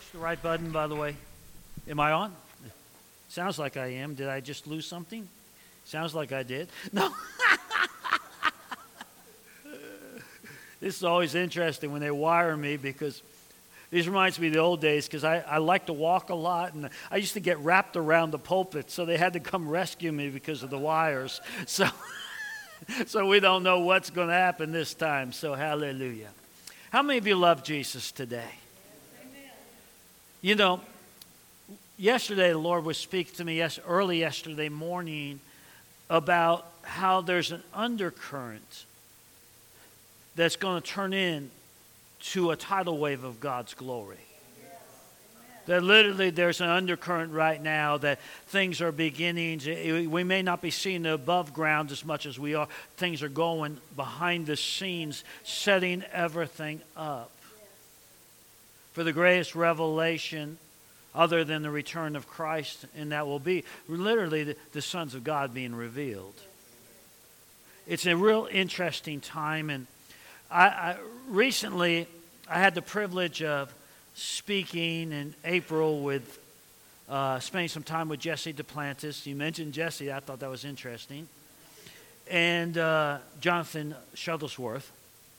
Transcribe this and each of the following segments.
push the right button, by the way? Am I on? Sounds like I am. Did I just lose something? Sounds like I did. No. This is always interesting when they wire me because this reminds me of the old days because I like to walk a lot and I used to get wrapped around the pulpit, so they had to come rescue me because of the wires. So we don't know what's going to happen this time. So hallelujah. How many of you love Jesus today? Amen. You know, yesterday the Lord was speaking to me early yesterday morning about how there's an undercurrent that's going to turn into a tidal wave of God's glory. That literally there's an undercurrent right now that things are beginning. We may not be seeing the above ground as much as we are. Things are going behind the scenes, setting everything up for the greatest revelation other than the return of Christ, and that will be literally the sons of God being revealed. It's a real interesting time, and recently I had the privilege of speaking in April with spending some time with Jesse Duplantis. You mentioned Jesse. I thought that was interesting. And Jonathan Shuttlesworth.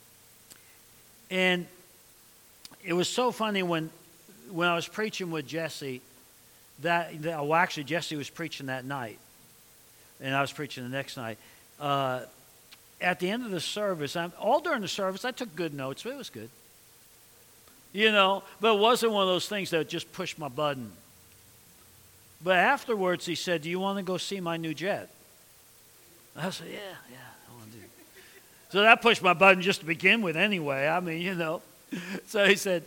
And it was so funny when I was preaching with Jesse, actually Jesse was preaching that night. And I was preaching the next night. At the end of the service, all during the service, I took good notes. It was good. You know, but it wasn't one of those things that just pushed my button. But afterwards, he said, "Do you want to go see my new jet?" I said, yeah, I want to do it. So that pushed my button just to begin with anyway. I mean, you know. So he said,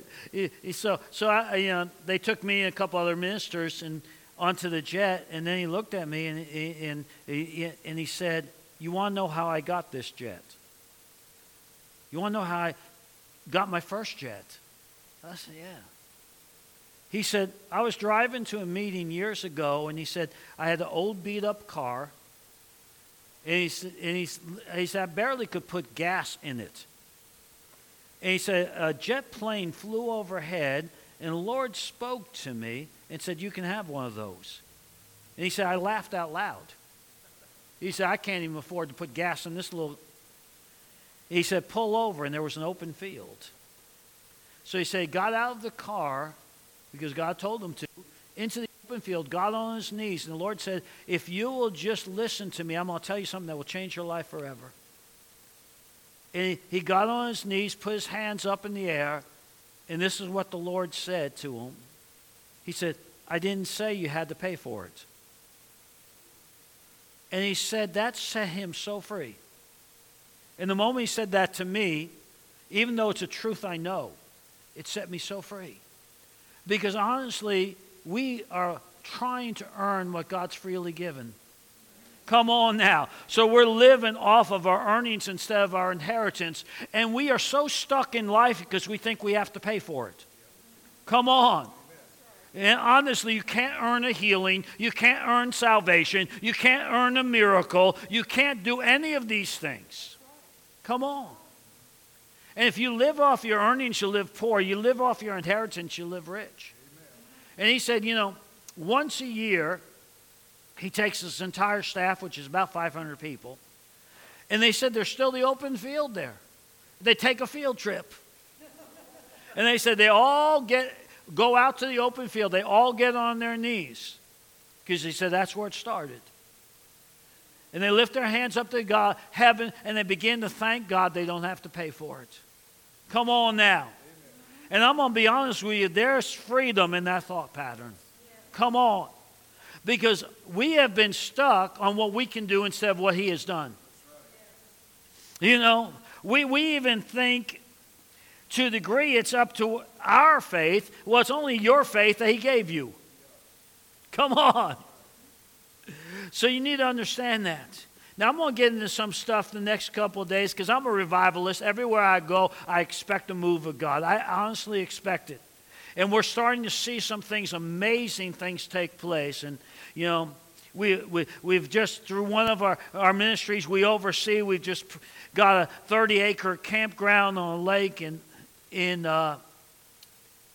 they took me and a couple other ministers and onto the jet, and then he looked at me and he said, "You want to know how I got this jet? You want to know how I got my first jet?" I said, yeah. He said, "I was driving to a meeting years ago," and he said, "I had an old beat-up car, and he said, I barely could put gas in it. And he said, a jet plane flew overhead, and the Lord spoke to me and said, 'You can have one of those.' And he said, I laughed out loud. He said, I can't even afford to put gas in this little..." He said, "Pull over," and there was an open field. So he said he got out of the car, because God told him to, into the open field, got on his knees, and the Lord said, "If you will just listen to me, I'm going to tell you something that will change your life forever." And he got on his knees, put his hands up in the air, and this is what the Lord said to him. He said, "I didn't say you had to pay for it." And he said that set him so free. And the moment he said that to me, even though it's a truth I know, it set me so free. Because honestly, we are trying to earn what God's freely given. Come on now. So we're living off of our earnings instead of our inheritance. And we are so stuck in life because we think we have to pay for it. Come on. And honestly, you can't earn a healing. You can't earn salvation. You can't earn a miracle. You can't do any of these things. Come on. And if you live off your earnings, you live poor. You live off your inheritance, you live rich. Amen. And he said, once a year, he takes his entire staff, which is about 500 people, and they said there's still the open field there. They take a field trip. And they said they all go out to the open field. They all get on their knees. Because he said that's where it started. And they lift their hands up to God, heaven, and they begin to thank God they don't have to pay for it. Come on now. Amen. And I'm going to be honest with you, there's freedom in that thought pattern. Yeah. Come on. Because we have been stuck on what we can do instead of what he has done. Right. We even think to a degree it's up to our faith. Well, it's only your faith that he gave you. Come on. So you need to understand that. Now, I'm going to get into some stuff the next couple of days because I'm a revivalist. Everywhere I go, I expect a move of God. I honestly expect it. And we're starting to see some things, amazing things take place. And, we've just, through one of our ministries we oversee, we've just got a 30-acre campground on a lake in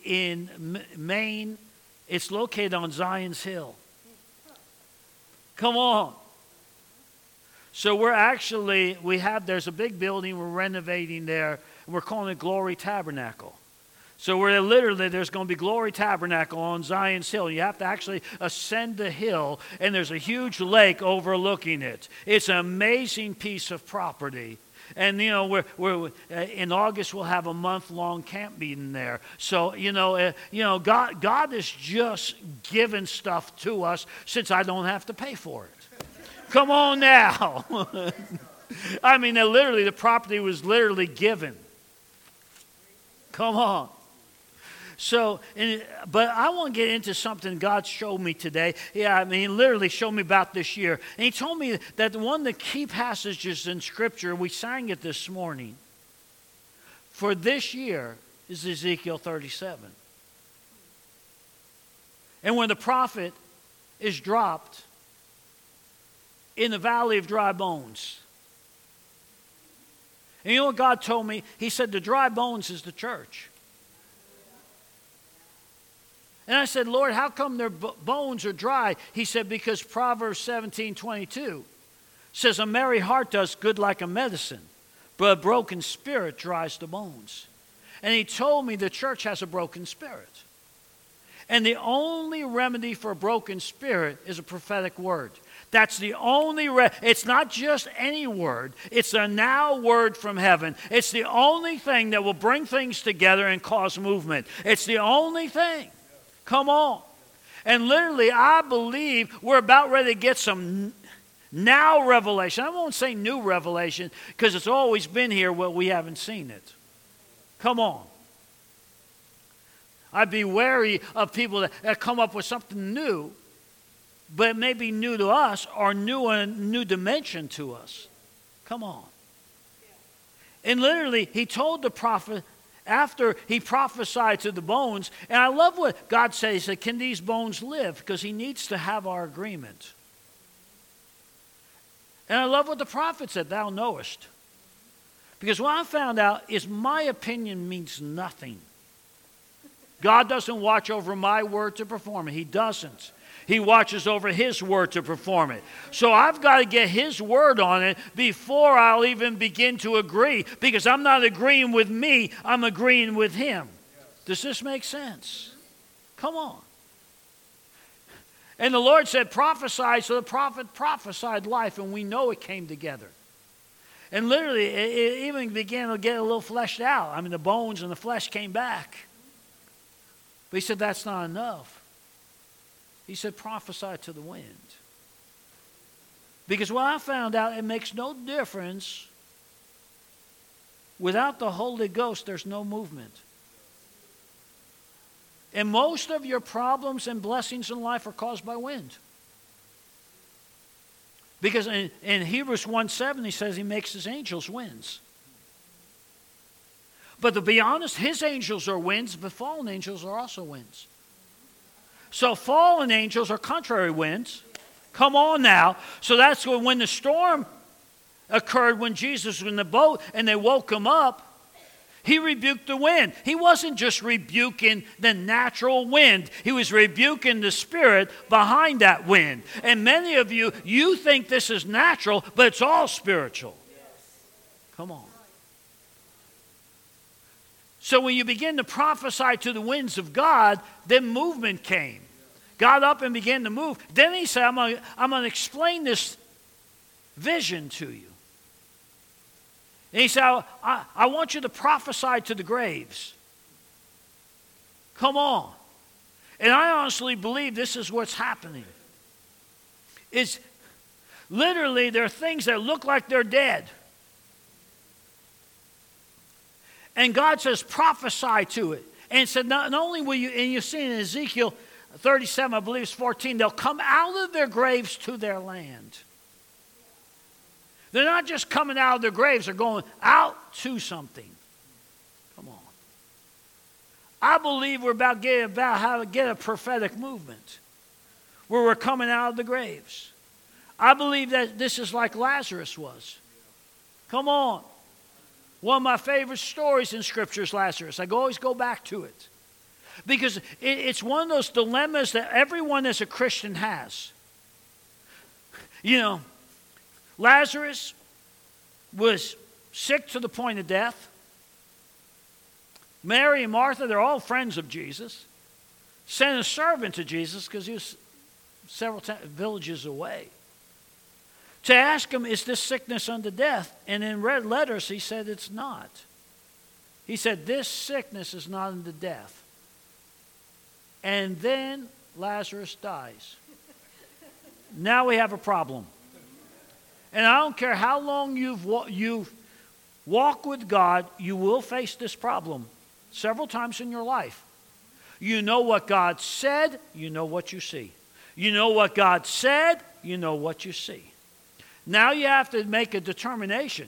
in Maine. It's located on Zion's Hill. Come on. So there's a big building we're renovating there, and we're calling it Glory Tabernacle. So there's going to be Glory Tabernacle on Zion's Hill. You have to actually ascend the hill, and there's a huge lake overlooking it. It's an amazing piece of property. And, we're in August, we'll have a month-long camp meeting there. So, God is just giving stuff to us since I don't have to pay for it. Come on now. I mean, the property was literally given. Come on. So, but I want to get into something God showed me today. He literally showed me about this year. And he told me that one of the key passages in Scripture, we sang it this morning, for this year is Ezekiel 37. And when the prophet is dropped in the valley of dry bones. And you know what God told me? He said the dry bones is the church. And I said, Lord, how come their bones are dry? He said, because Proverbs 17:22 says, a merry heart does good like a medicine, but a broken spirit dries the bones. And he told me the church has a broken spirit. And the only remedy for a broken spirit is a prophetic word. That's the only, it's not just any word. It's a now word from heaven. It's the only thing that will bring things together and cause movement. It's the only thing. Come on. And literally, I believe we're about ready to get some now revelation. I won't say new revelation because it's always been here, but we haven't seen it. Come on. I'd be wary of people that come up with something new, but it may be new to us or new dimension to us. Come on. And literally, he told the prophet, after he prophesied to the bones, and I love what God said. He said, can these bones live? Because he needs to have our agreement. And I love what the prophet said, thou knowest. Because what I found out is my opinion means nothing. God doesn't watch over my word to perform it. He doesn't. He watches over his word to perform it. So I've got to get his word on it before I'll even begin to agree. Because I'm not agreeing with me, I'm agreeing with him. Does this make sense? Come on. And the Lord said, prophesy. So the prophet prophesied life, and we know it came together. And literally, it even began to get a little fleshed out. I mean, the bones and the flesh came back. But he said, that's not enough. He said, prophesy to the wind. Because what I found out, it makes no difference. Without the Holy Ghost, there's no movement. And most of your problems and blessings in life are caused by wind. Because in Hebrews 1:7, he says he makes his angels winds. But to be honest, his angels are winds, but fallen angels are also winds. So fallen angels are contrary winds. Come on now. So that's when the storm occurred, when Jesus was in the boat and they woke him up, he rebuked the wind. He wasn't just rebuking the natural wind. He was rebuking the spirit behind that wind. And many of you think this is natural, but it's all spiritual. Come on. So when you begin to prophesy to the winds of God, then movement came. Got up and began to move. Then he said, I'm going to explain this vision to you. And he said, I want you to prophesy to the graves. Come on. And I honestly believe this is what's happening. It's literally, there are things that look like they're dead. And God says, prophesy to it. And it said, not only will you, and you see in Ezekiel 37, I believe it's 14, they'll come out of their graves to their land. They're not just coming out of their graves, they're going out to something. Come on. I believe we're about how to get a prophetic movement where we're coming out of the graves. I believe that this is like Lazarus was. Come on. One of my favorite stories in Scripture is Lazarus. I always go back to it. Because it's one of those dilemmas that everyone as a Christian has. You know, Lazarus was sick to the point of death. Mary and Martha, they're all friends of Jesus. Sent a servant to Jesus because he was several villages away to ask him, is this sickness unto death? And in red letters, he said it's not. He said, this sickness is not unto death. And then Lazarus dies. Now we have a problem. And I don't care how long you've walked with God, you will face this problem several times in your life. You know what God said, you know what you see. You know what God said, you know what you see. Now you have to make a determination.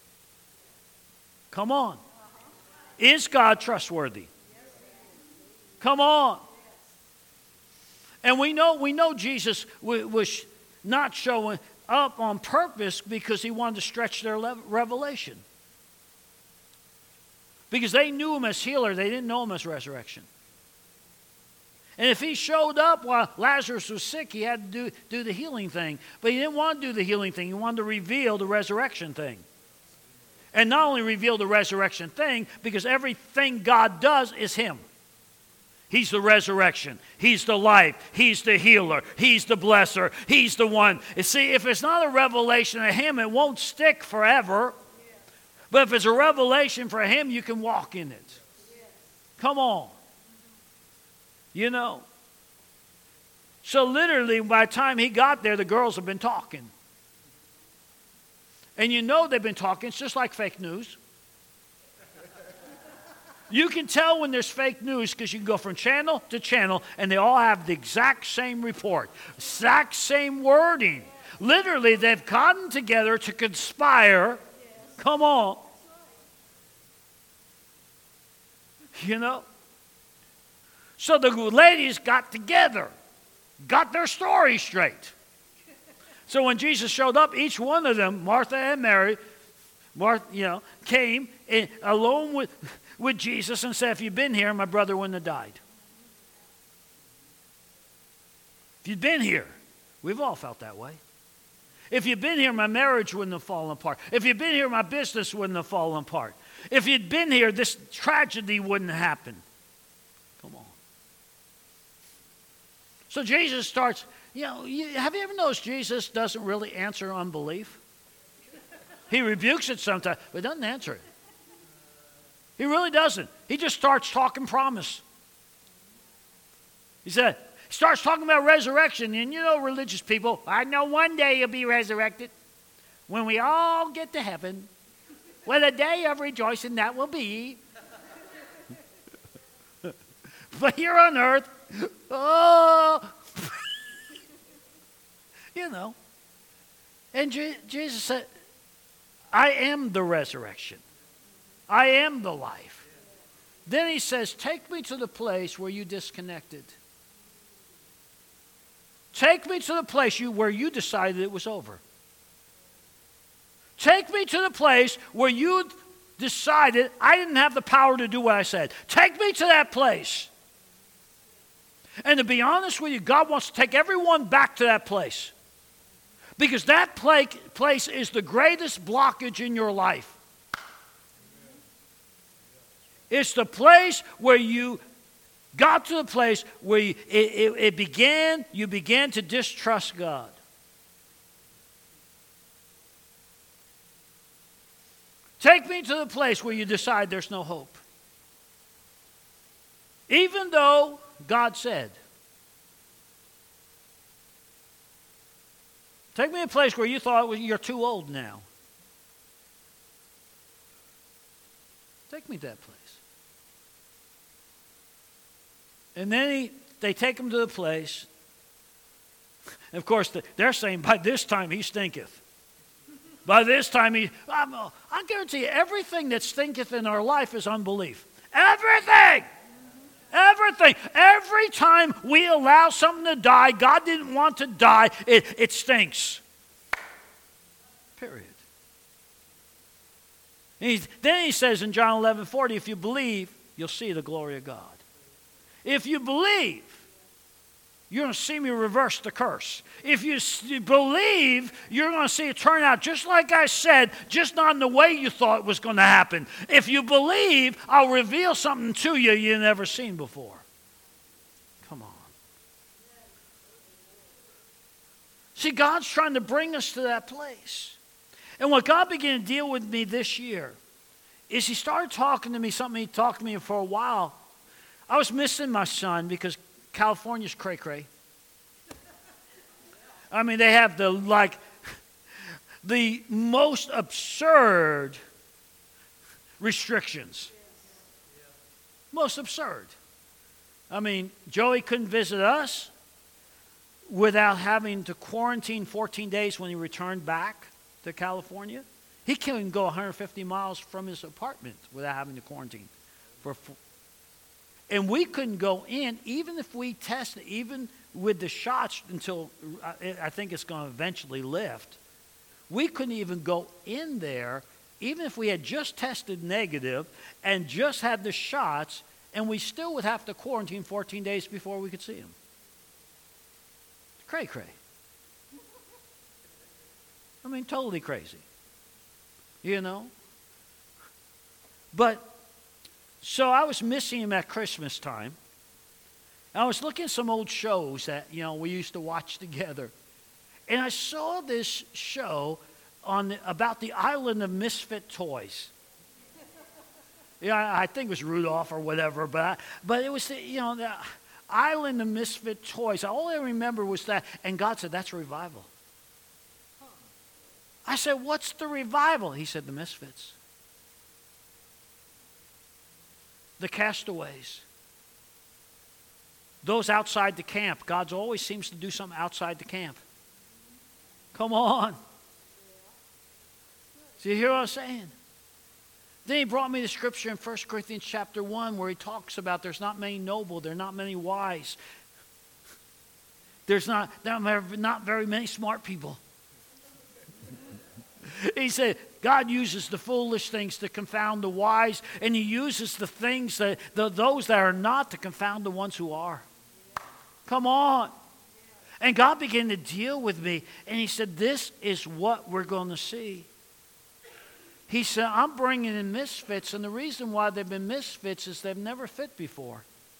Come on. Is God trustworthy? Come on. And we know Jesus was not showing up on purpose because he wanted to stretch their revelation. Because they knew him as healer, they didn't know him as resurrection. And if he showed up while Lazarus was sick, he had to do the healing thing. But he didn't want to do the healing thing. He wanted to reveal the resurrection thing. And not only reveal the resurrection thing, because everything God does is him. He's the resurrection. He's the life. He's the healer. He's the blesser. He's the one. You see, if it's not a revelation of him, it won't stick forever. But if it's a revelation for him, you can walk in it. Come on. You know. So literally, by the time he got there, the girls have been talking. And you know they've been talking. It's just like fake news. You can tell when there's fake news because you can go from channel to channel and they all have the exact same report, exact same wording. Literally, they've gotten together to conspire. Come on. You know? So the ladies got together, got their story straight. So when Jesus showed up, each one of them, Martha and Mary, came in, alone with Jesus and said, if you'd been here, my brother wouldn't have died. If you'd been here, we've all felt that way. If you'd been here, my marriage wouldn't have fallen apart. If you'd been here, my business wouldn't have fallen apart. If you'd been here, this tragedy wouldn't happen. Come on. So Jesus starts, have you ever noticed Jesus doesn't really answer unbelief? He rebukes it sometimes, but doesn't answer it. He really doesn't. He just starts talking promise. He starts talking about resurrection. And religious people, I know one day you'll be resurrected. When we all get to heaven, what a day of rejoicing that will be. But here on earth, And Jesus said, I am the resurrection. I am the life. Then he says, take me to the place where you disconnected. Take me to the place where you decided it was over. Take me to the place where you decided I didn't have the power to do what I said. Take me to that place. And to be honest with you, God wants to take everyone back to that place. Because that place is the greatest blockage in your life. It's the place where you got to the place where you began to distrust God. Take me to the place where you decide there's no hope. Even though God said. Take me to a place where you thought you're too old now. Take me to that place. And then they take him to the place. And of course, they're saying, by this time he stinketh. By this time I guarantee you, everything that stinketh in our life is unbelief. Everything! Everything. Every time we allow something to die, God didn't want to die, it stinks. Period. Then he says in John 11:40, if you believe, you'll see the glory of God. If you believe, you're going to see me reverse the curse. If you believe, you're going to see it turn out just like I said, just not in the way you thought it was going to happen. If you believe, I'll reveal something to you you've never seen before. Come on. See, God's trying to bring us to that place. And what God began to deal with me this year is he started talking to me, something he talked to me for a while. I was missing my son because California's cray-cray. I mean, they have the most absurd restrictions. Most absurd. I mean, Joey couldn't visit us without having to quarantine 14 days when he returned back to California. He couldn't go 150 miles from his apartment without having to quarantine. And we couldn't go in, even if we tested, even with the shots until I think it's going to eventually lift. We couldn't even go in there, even if we had just tested negative and just had the shots, and we still would have to quarantine 14 days before we could see him. Cray-cray. I mean, totally crazy. You know? But, so I was missing him at Christmas time. I was looking at some old shows that, we used to watch together. And I saw this show about the island of misfit toys. I think it was Rudolph or whatever, but it was, the island of misfit toys. All I remember was that, and God said, that's revival. I said, what's the revival? He said, the misfits. The castaways. Those outside the camp. God always seems to do something outside the camp. Come on. So you hear what I'm saying? Then he brought me the scripture in 1 Corinthians chapter 1 where he talks about there's not many noble, there are not many wise. There are not very many smart people. He said, God uses the foolish things to confound the wise, and he uses the things, those that are not, to confound the ones who are. Come on. And God began to deal with me, and he said, this is what we're going to see. He said, I'm bringing in misfits, and the reason why they've been misfits is they've never fit before.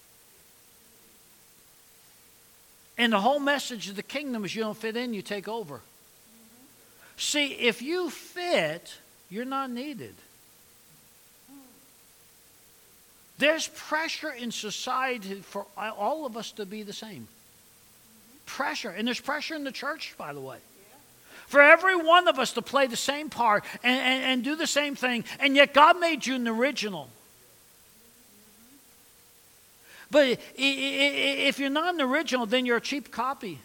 And the whole message of the kingdom is you don't fit in, you take over. See, if you fit, you're not needed. There's pressure in society for all of us to be the same. Pressure. And there's pressure in the church, by the way. For every one of us to play the same part and do the same thing. And yet God made you an original. But if you're not an original, then you're a cheap copy.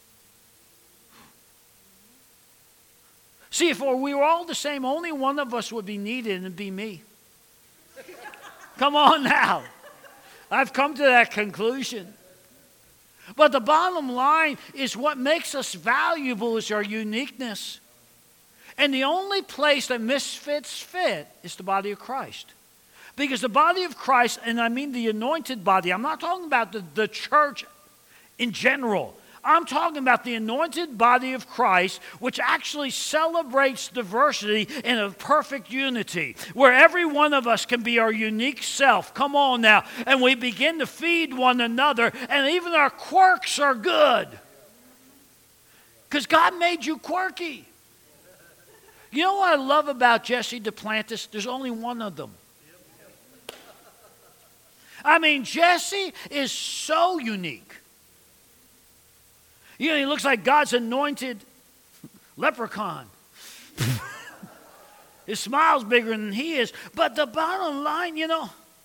See, if we were all the same, only one of us would be needed, and it'd be me. Come on now. I've come to that conclusion. But the bottom line is what makes us valuable is our uniqueness. And the only place that misfits fit is the body of Christ. Because the body of Christ, and I mean the anointed body, I'm not talking about the church in general. I'm talking about the anointed body of Christ, which actually celebrates diversity in a perfect unity, where every one of us can be our unique self. Come on now. And we begin to feed one another, and even our quirks are good. Because God made you quirky. You know what I love about Jesse Duplantis? There's only one of them. I mean, Jesse is so unique. He looks like God's anointed leprechaun. His smile's bigger than he is. But the bottom line, he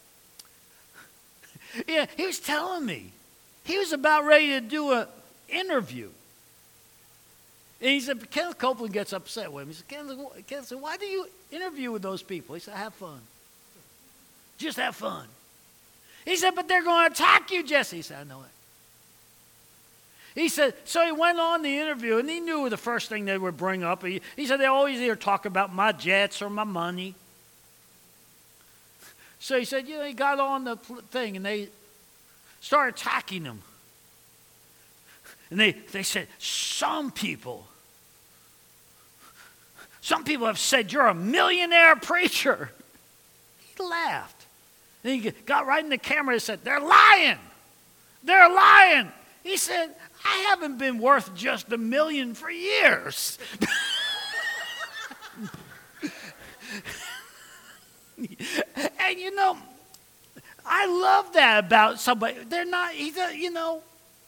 was telling me. He was about ready to do an interview. And he said, Kenneth Copeland gets upset with him. He said, Kenneth, why do you interview with those people? He said, have fun. Just have fun. He said, but they're going to attack you, Jesse. He said, I know it. He said, so he went on the interview, and he knew the first thing they would bring up. He said, they always either talk about my jets or my money. So he said, he got on the thing, and started attacking him. And they said, some people have said you're a millionaire preacher. He laughed. And he got right in the camera and said, they're lying. They're lying. He said, I haven't been worth just $1 million for years. And you know, I love that about somebody. They're not, you know.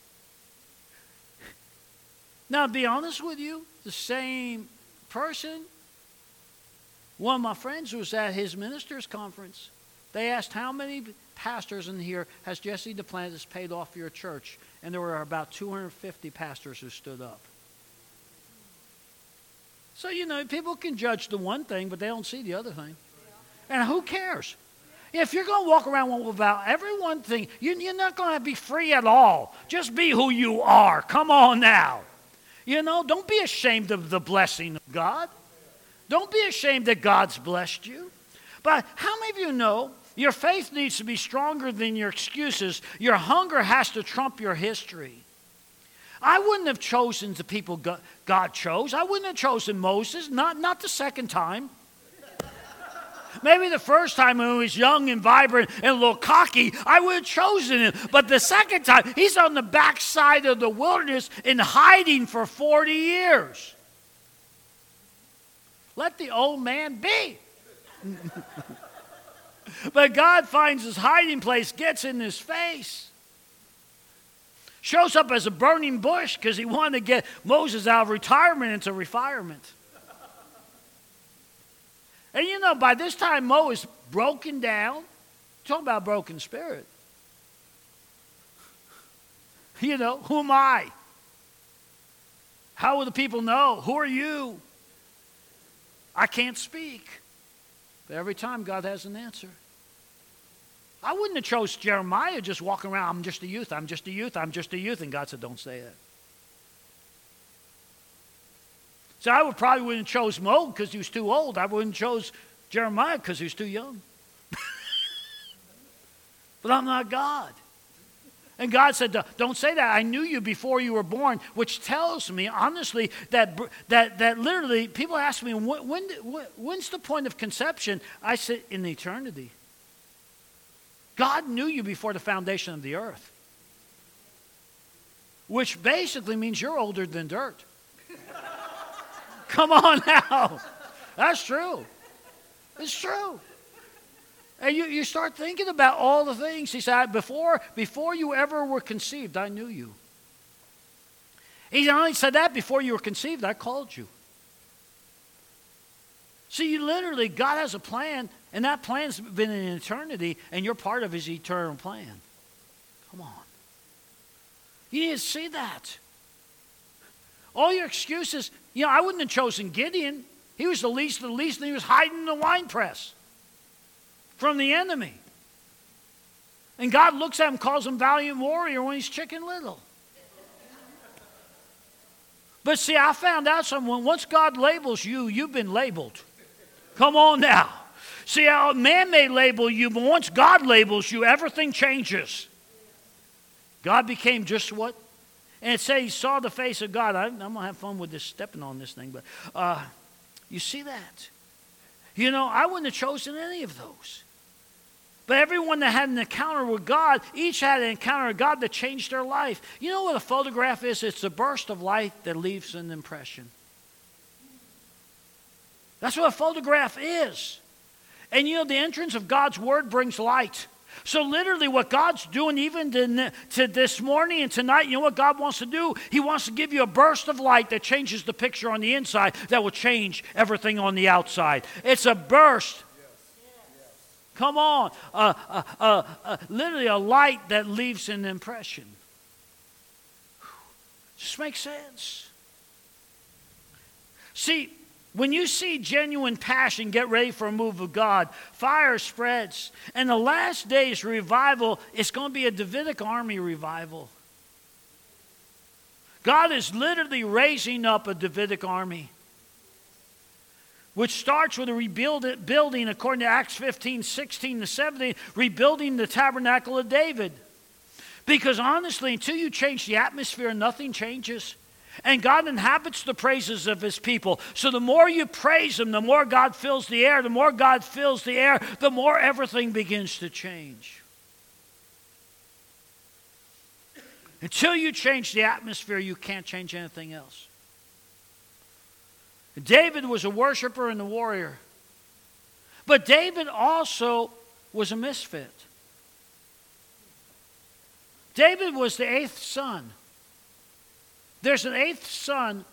Now, to be honest with you, the same person, one of my friends was at his ministers' conference. They asked, how many pastors in here has Jesse Duplantis paid off for your church? And there were about 250 pastors who stood up. So, you know, people can judge the one thing, but they don't see the other thing. And who cares? If you're going to walk around without every one thing, you're not going to be free at all. Just be who you are. Come on now. You know, don't be ashamed of the blessing of God. Don't be ashamed that God's blessed you. But how many of you know your faith needs to be stronger than your excuses? Your hunger has to trump your history. I wouldn't have chosen the people God chose. I wouldn't have chosen Moses, not the second time. Maybe the first time when he was young and vibrant and a little cocky, I would have chosen him. But the second time, he's on the backside of the wilderness in hiding for 40 years. Let the old man be. But God finds his hiding place, gets in his face. Shows up as a burning bush because he wanted to get Moses out of retirement into refirement. And you know, by this time, Mo is broken down. Talking about a broken spirit. You know, who am I? How will the people know? Who are you? I can't speak. But every time, God has an answer. I wouldn't have chose Jeremiah just walking around, I'm just a youth, I'm just a youth, I'm just a youth. And God said, don't say that. So I probably wouldn't have chose Mo because he was too old. I wouldn't have chose Jeremiah because he was too young. But I'm not God. And God said, don't say that. I knew you before you were born, which tells me, honestly, that literally, people ask me, when's the point of conception? I said, in eternity. God knew you before the foundation of the earth. Which basically means you're older than dirt. Come on now. That's true. It's true. And you start thinking about all the things. He said, before you ever were conceived, I knew you. He only said that before you were conceived, I called you. See, literally, God has a plan, and that plan's been in eternity, and you're part of his eternal plan. Come on. You need to see that. All your excuses, you know, I wouldn't have chosen Gideon. He was the least of the least, and he was hiding in the wine press from the enemy. And God looks at him, calls him valiant warrior when he's chicken little. But see, I found out something. Once God labels you, you've been labeled. Come on now. See, how man may label you, but once God labels you, everything changes. God became just what? And it says he saw the face of God. I'm going to have fun with this, stepping on this thing. But you see that? You know, I wouldn't have chosen any of those. But everyone that had an encounter with God, each had an encounter with God that changed their life. You know what a photograph is? It's a burst of light that leaves an impression. That's what a photograph is. And you know, the entrance of God's word brings light. So literally what God's doing even to this morning and tonight, you know what God wants to do? He wants to give you a burst of light that changes the picture on the inside that will change everything on the outside. It's a burst. Come on. Literally a light that leaves an impression. Just makes sense. See, when you see genuine passion, get ready for a move of God. Fire spreads. And the last days revival is going to be a Davidic army revival. God is literally raising up a Davidic army, which starts with a building, according to Acts 15, 16 to 17, rebuilding the tabernacle of David. Because honestly, until you change the atmosphere, nothing changes. And God inhabits the praises of his people. So the more you praise him, the more God fills the air. The more God fills the air, the more everything begins to change. Until you change the atmosphere, you can't change anything else. David was a worshiper and a warrior. But David also was a misfit. David was the 8th son. There's an 8th son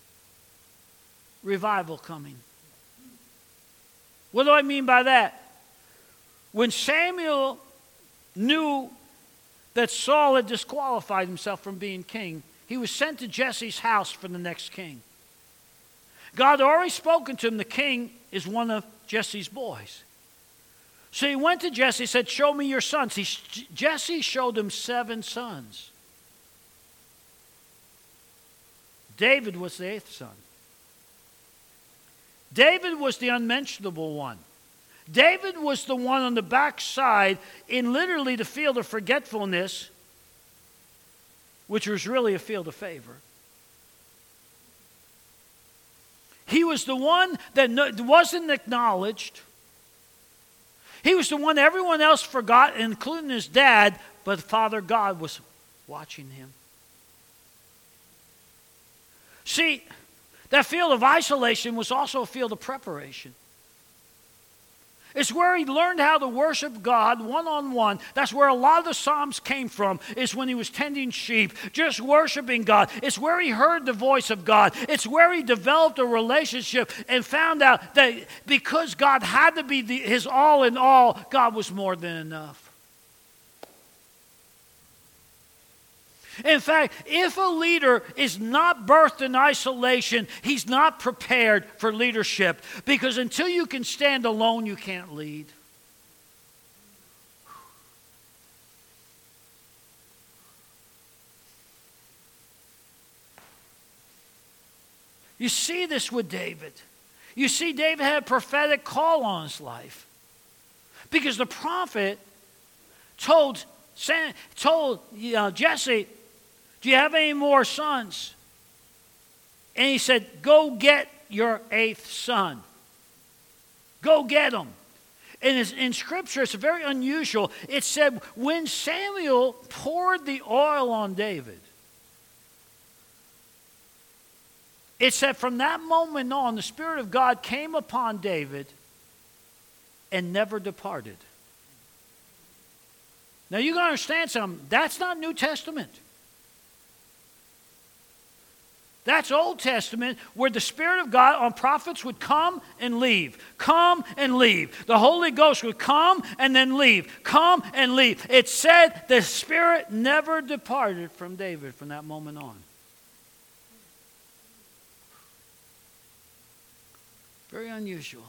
revival coming. What do I mean by that? When Samuel knew that Saul had disqualified himself from being king, he was sent to Jesse's house for the next king. God had already spoken to him, the king is one of Jesse's boys. So he went to Jesse and said, show me your sons. Jesse showed him 7 sons. David was the 8th son. David was the unmentionable one. David was the one on the backside in literally the field of forgetfulness, which was really a field of favor. He was the one that wasn't acknowledged. He was the one everyone else forgot, including his dad, but Father God was watching him. See, that field of isolation was also a field of preparation. It's where he learned how to worship God one-on-one. That's where a lot of the Psalms came from, is when he was tending sheep, just worshiping God. It's where he heard the voice of God. It's where he developed a relationship and found out that because God had to be his all in all, God was more than enough. In fact, if a leader is not birthed in isolation, he's not prepared for leadership. Because until you can stand alone, you can't lead. You see this with David. You see David had a prophetic call on his life. Because the prophet told Jesse, do you have any more sons? And he said, go get your 8th son. Go get him. And in Scripture, it's very unusual. It said, when Samuel poured the oil on David, it said from that moment on, the Spirit of God came upon David and never departed. Now you got to understand something. That's not New Testament. That's Old Testament, where the Spirit of God on prophets would come and leave. Come and leave. The Holy Ghost would come and then leave. Come and leave. It said the Spirit never departed from David from that moment on. Very unusual.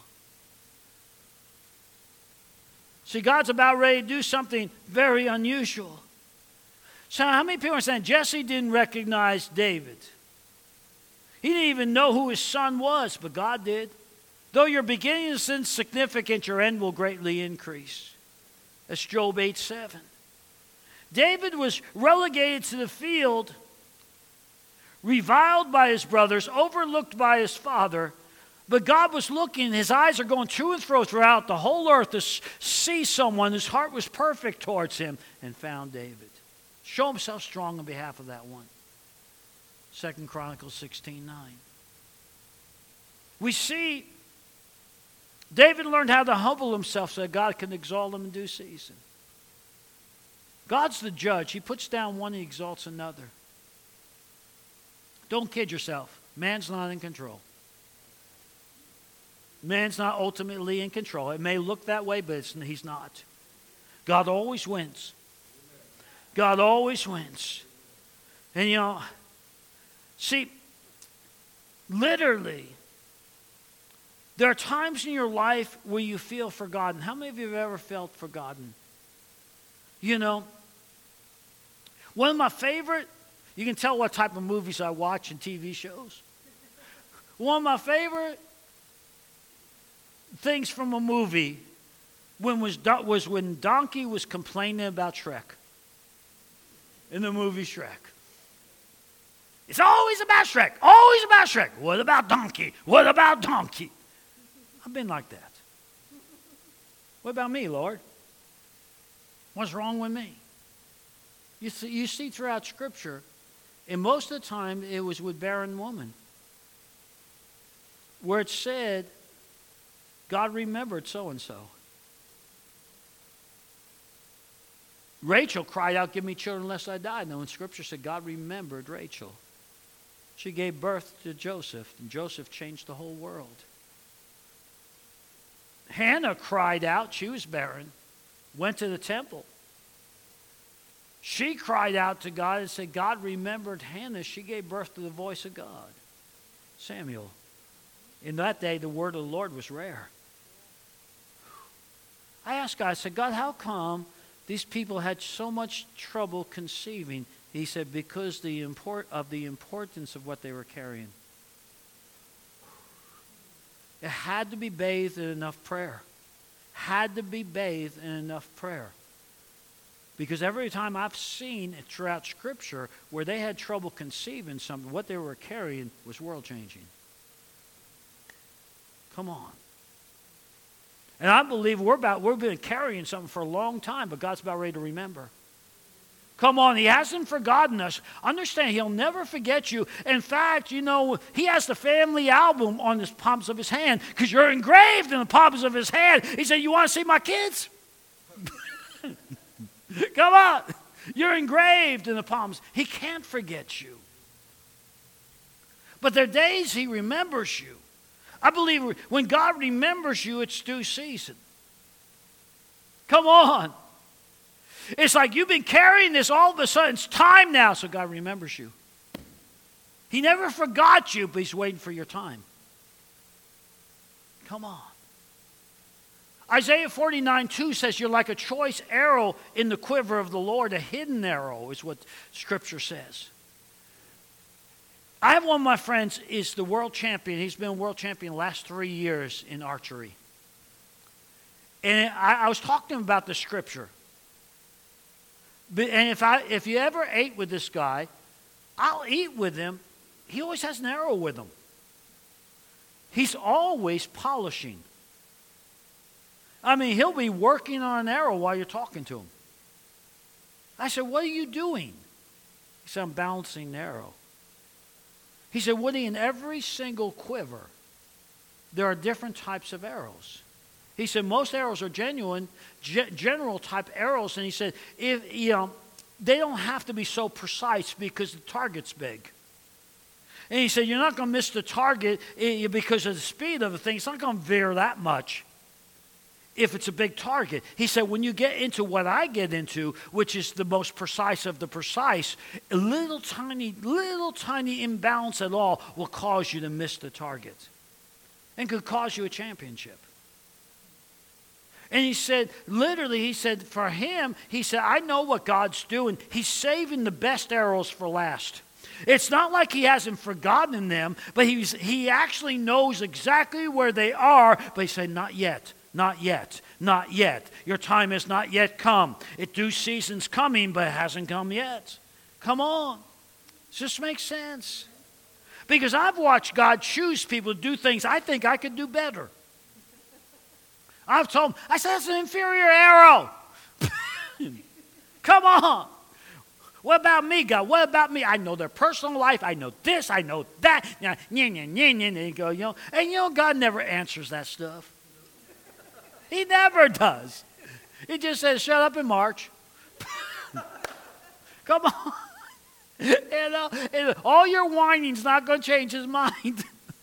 See, God's about ready to do something very unusual. So how many people are saying Jesse didn't recognize David? He didn't even know who his son was, but God did. Though your beginning is insignificant, your end will greatly increase. That's Job 8:7. David was relegated to the field, reviled by his brothers, overlooked by his father, but God was looking. His eyes are going to and fro throughout the whole earth to see someone whose heart was perfect towards him, and found David. Show himself strong on behalf of that one. 2 Chronicles 16:9. We see David learned how to humble himself so that God can exalt him in due season. God's the judge. He puts down one, he exalts another. Don't kid yourself. Man's not in control. Man's not ultimately in control. It may look that way, but he's not. God always wins. God always wins. And you know, see, literally, there are times in your life where you feel forgotten. How many of you have ever felt forgotten? You know, one of my favorite, you can tell what type of movies I watch and TV shows. One of my favorite things from a movie was when Donkey was complaining about Shrek. in the movie Shrek. It's always about Shrek. Always about Shrek. What about Donkey? What about Donkey? I've been like that. What about me, Lord? What's wrong with me? You see throughout Scripture, and most of the time it was with barren woman, where it said, God remembered so-and-so. Rachel cried out, give me children lest I die. Now, when Scripture said God remembered Rachel, she gave birth to Joseph, and Joseph changed the whole world. Hannah cried out, she was barren, went to the temple. She cried out to God and said, God remembered Hannah. She gave birth to the voice of God, Samuel. In that day, the word of the Lord was rare. I asked God, I said, God, how come these people had so much trouble conceiving? He said, because the importance of what they were carrying. It had to be bathed in enough prayer. Had to be bathed in enough prayer. Because every time I've seen it throughout Scripture where they had trouble conceiving something, what they were carrying was world-changing. Come on. And I believe we've been carrying something for a long time, but God's about ready to remember. Come on, He hasn't forgotten us. Understand, He'll never forget you. In fact, you know, He has the family album on the palms of His hand because you're engraved in the palms of His hand. He said, you want to see my kids? Come on. You're engraved in the palms. He can't forget you. But there are days He remembers you. I believe when God remembers you, it's due season. Come on. It's like you've been carrying this all of a sudden. It's time now, so God remembers you. He never forgot you, but He's waiting for your time. Come on. Isaiah 49:2 says you're like a choice arrow in the quiver of the Lord. A hidden arrow is what Scripture says. I have one of my friends is the world champion. He's been world champion the last 3 years in archery. And I was talking to him about the Scripture. And if you ever ate with this guy, I'll eat with him. He always has an arrow with him. He's always polishing. I mean, he'll be working on an arrow while you're talking to him. I said, what are you doing? He said, I'm balancing the arrow. He said, Woody, in every single quiver, there are different types of arrows. He said, most arrows are genuine, general type arrows. And he said, they don't have to be so precise because the target's big. And he said, you're not going to miss the target because of the speed of the thing. It's not going to veer that much if it's a big target. He said, when you get into what I get into, which is the most precise of the precise, a little tiny imbalance at all will cause you to miss the target and could cause you a championship. And he said, for him, he said, I know what God's doing. He's saving the best arrows for last. It's not like he hasn't forgotten them, but he actually knows exactly where they are, but he said, not yet. Not yet, not yet. Your time has not yet come. Due season's coming, but it hasn't come yet. Come on. Does this make sense? Because I've watched God choose people to do things I think I could do better. I've told them, I said, that's an inferior arrow. Come on. What about me, God? What about me? I know their personal life. I know this. I know that. And God never answers that stuff. He never does. He just says, shut up and march. Come on. And all your whining's not going to change his mind.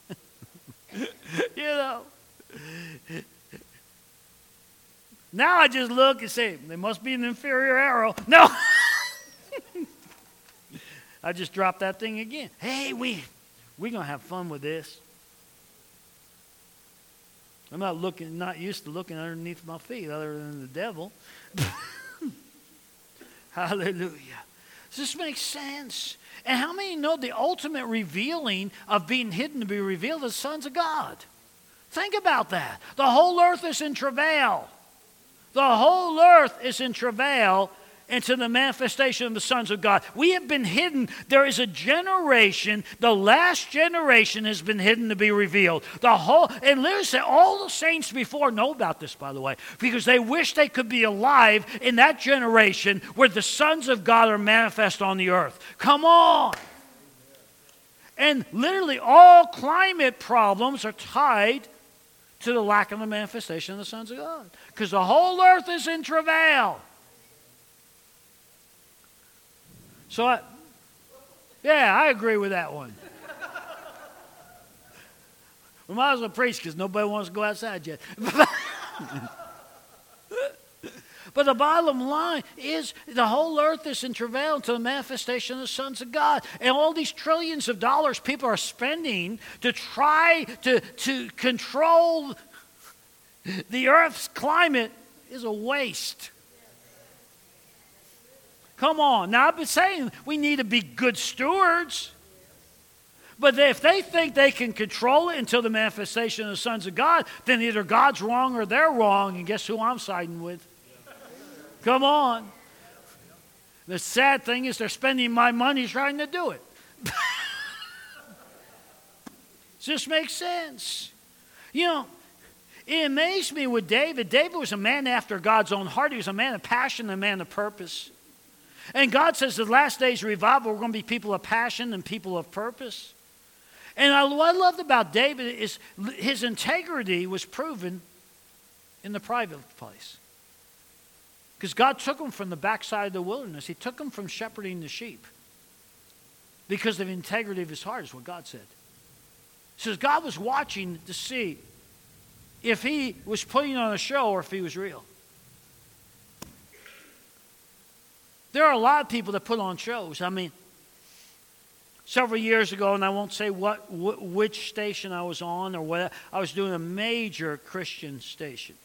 Now I just look and say, there must be an inferior arrow. No. I just dropped that thing again. Hey, we're going to have fun with this. I'm not used to looking underneath my feet other than the devil. Hallelujah. Does this make sense? And how many know the ultimate revealing of being hidden to be revealed is sons of God? Think about that. The whole earth is in travail. The whole earth is in travail, into the manifestation of the sons of God. We have been hidden. There is a generation, the last generation has been hidden to be revealed. And listen, all the saints before know about this, by the way, because they wish they could be alive in that generation where the sons of God are manifest on the earth. Come on. And literally all climate problems are tied to the lack of the manifestation of the sons of God. Because the whole earth is in travail. So, I agree with that one. We might as well preach because nobody wants to go outside yet. But the bottom line is the whole earth is in travail to the manifestation of the sons of God. And all these trillions of dollars people are spending to try to control the earth's climate is a waste. Come on. Now, I've been saying we need to be good stewards. But if they think they can control it until the manifestation of the sons of God, then either God's wrong or they're wrong. And guess who I'm siding with? Come on. The sad thing is they're spending my money trying to do it. Just makes sense. You know, it amazed me with David. David was a man after God's own heart. He was a man of passion, a man of purpose. And God says the last days revival, we're going to be people of passion and people of purpose. And what I loved about David is his integrity was proven in the private place. Because God took him from the backside of the wilderness. He took him from shepherding the sheep. Because of the integrity of his heart is what God said. He says God was watching to see if he was putting on a show or if he was real. There are a lot of people that put on shows. I mean, several years ago, and I won't say which station I was on or what, I was doing a major Christian station.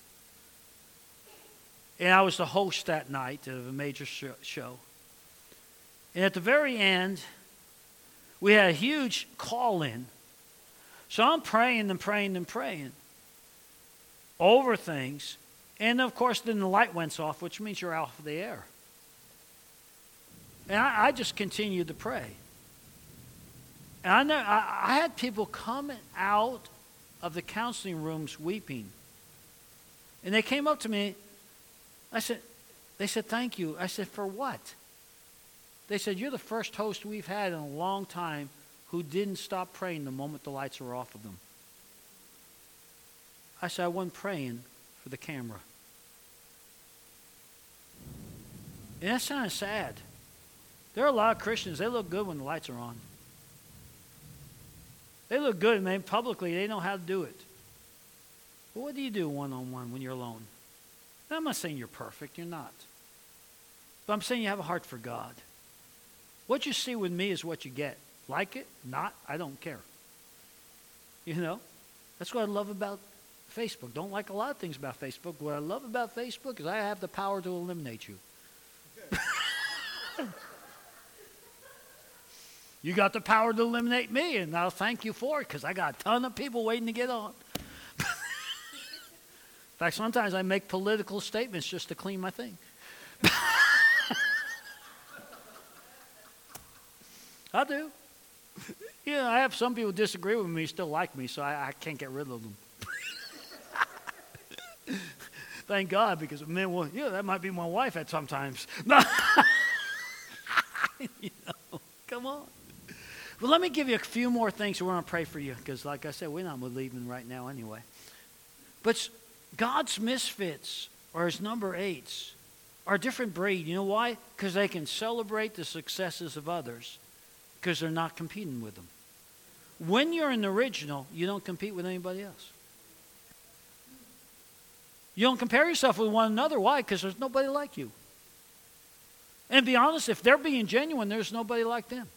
And I was the host that night of a major show. And at the very end, we had a huge call-in. So I'm praying and praying and praying over things. And, of course, then the light went off, which means you're out of the air. And I just continued to pray. And I had people coming out of the counseling rooms weeping. And they came up to me. They said, thank you. I said, for what? They said, you're the first host we've had in a long time who didn't stop praying the moment the lights were off of them. I said, I wasn't praying for the camera. And that's kind of sad. There are a lot of Christians, they look good when the lights are on. They look good, man. Publicly, they know how to do it. But what do you do one-on-one when you're alone? Now, I'm not saying you're perfect. You're not. But I'm saying you have a heart for God. What you see with me is what you get. Like it? Not? I don't care. You know? That's what I love about Facebook. Don't like a lot of things about Facebook. What I love about Facebook is I have the power to eliminate you. You got the power to eliminate me, and I'll thank you for it because I got a ton of people waiting to get on. In fact, sometimes I make political statements just to clean my thing. I do. You know, I have some people disagree with me, still like me, so I can't get rid of them. Thank God, because men will, that might be my wife at sometimes. You know, come on. Well, let me give you a few more things. We're going to pray for you because, like I said, we're not leaving right now anyway. But God's misfits, or his number 8s, are a different breed. You know why? Because they can celebrate the successes of others because they're not competing with them. When you're an original, you don't compete with anybody else. You don't compare yourself with one another. Why? Because there's nobody like you. And to be honest, if they're being genuine, there's nobody like them.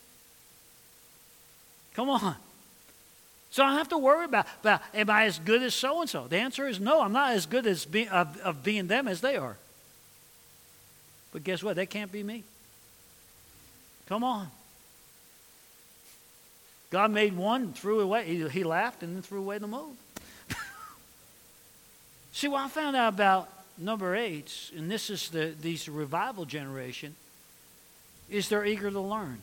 Come on. So I don't have to worry about am I as good as so-and-so? The answer is no, I'm not as good as of being them as they are. But guess what? They can't be me. Come on. God made one, threw away. He laughed and then threw away the mold. See, what I found out about number 8s, and this is these revival generation, is they're eager to learn.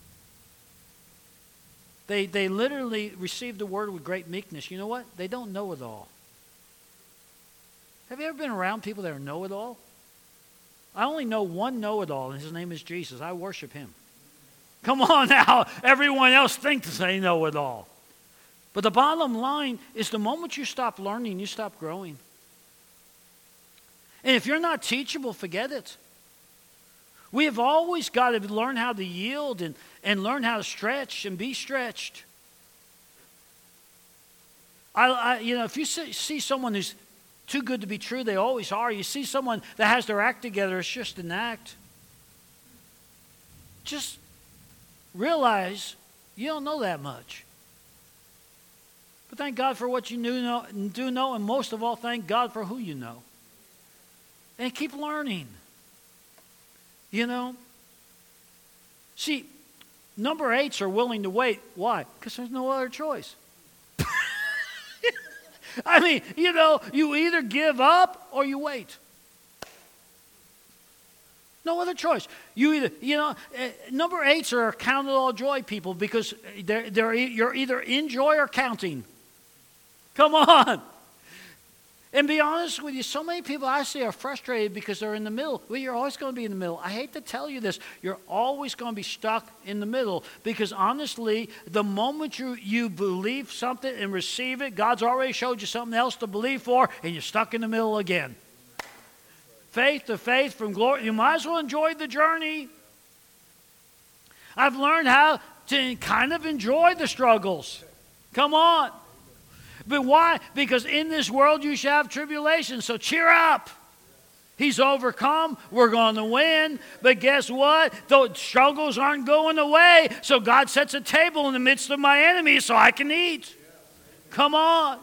They literally receive the word with great meekness. You know what? They don't know it all. Have you ever been around people that are know-it-all? I only know one know-it-all, and his name is Jesus. I worship him. Come on now. Everyone else thinks they know it all. But the bottom line is the moment you stop learning, you stop growing. And if you're not teachable, forget it. We have always got to learn how to yield and learn how to stretch and be stretched. If you see someone who's too good to be true, they always are. You see someone that has their act together, it's just an act. Just realize you don't know that much. But thank God for what you do know, and most of all, thank God for who you know. And keep learning. See, number 8s are willing to wait. Why? Because there's no other choice. I mean, you either give up or you wait. No other choice. Number 8s are count it all joy people because you're either in joy or counting. Come on. And be honest with you, so many people I see are frustrated because they're in the middle. Well, you're always going to be in the middle. I hate to tell you this. You're always going to be stuck in the middle because honestly, the moment you believe something and receive it, God's already showed you something else to believe for, and you're stuck in the middle again. Faith to faith from glory. You might as well enjoy the journey. I've learned how to kind of enjoy the struggles. Come on. But why? Because in this world you shall have tribulation. So cheer up. He's overcome. We're going to win. But guess what? The struggles aren't going away. So God sets a table in the midst of my enemies so I can eat. Come on.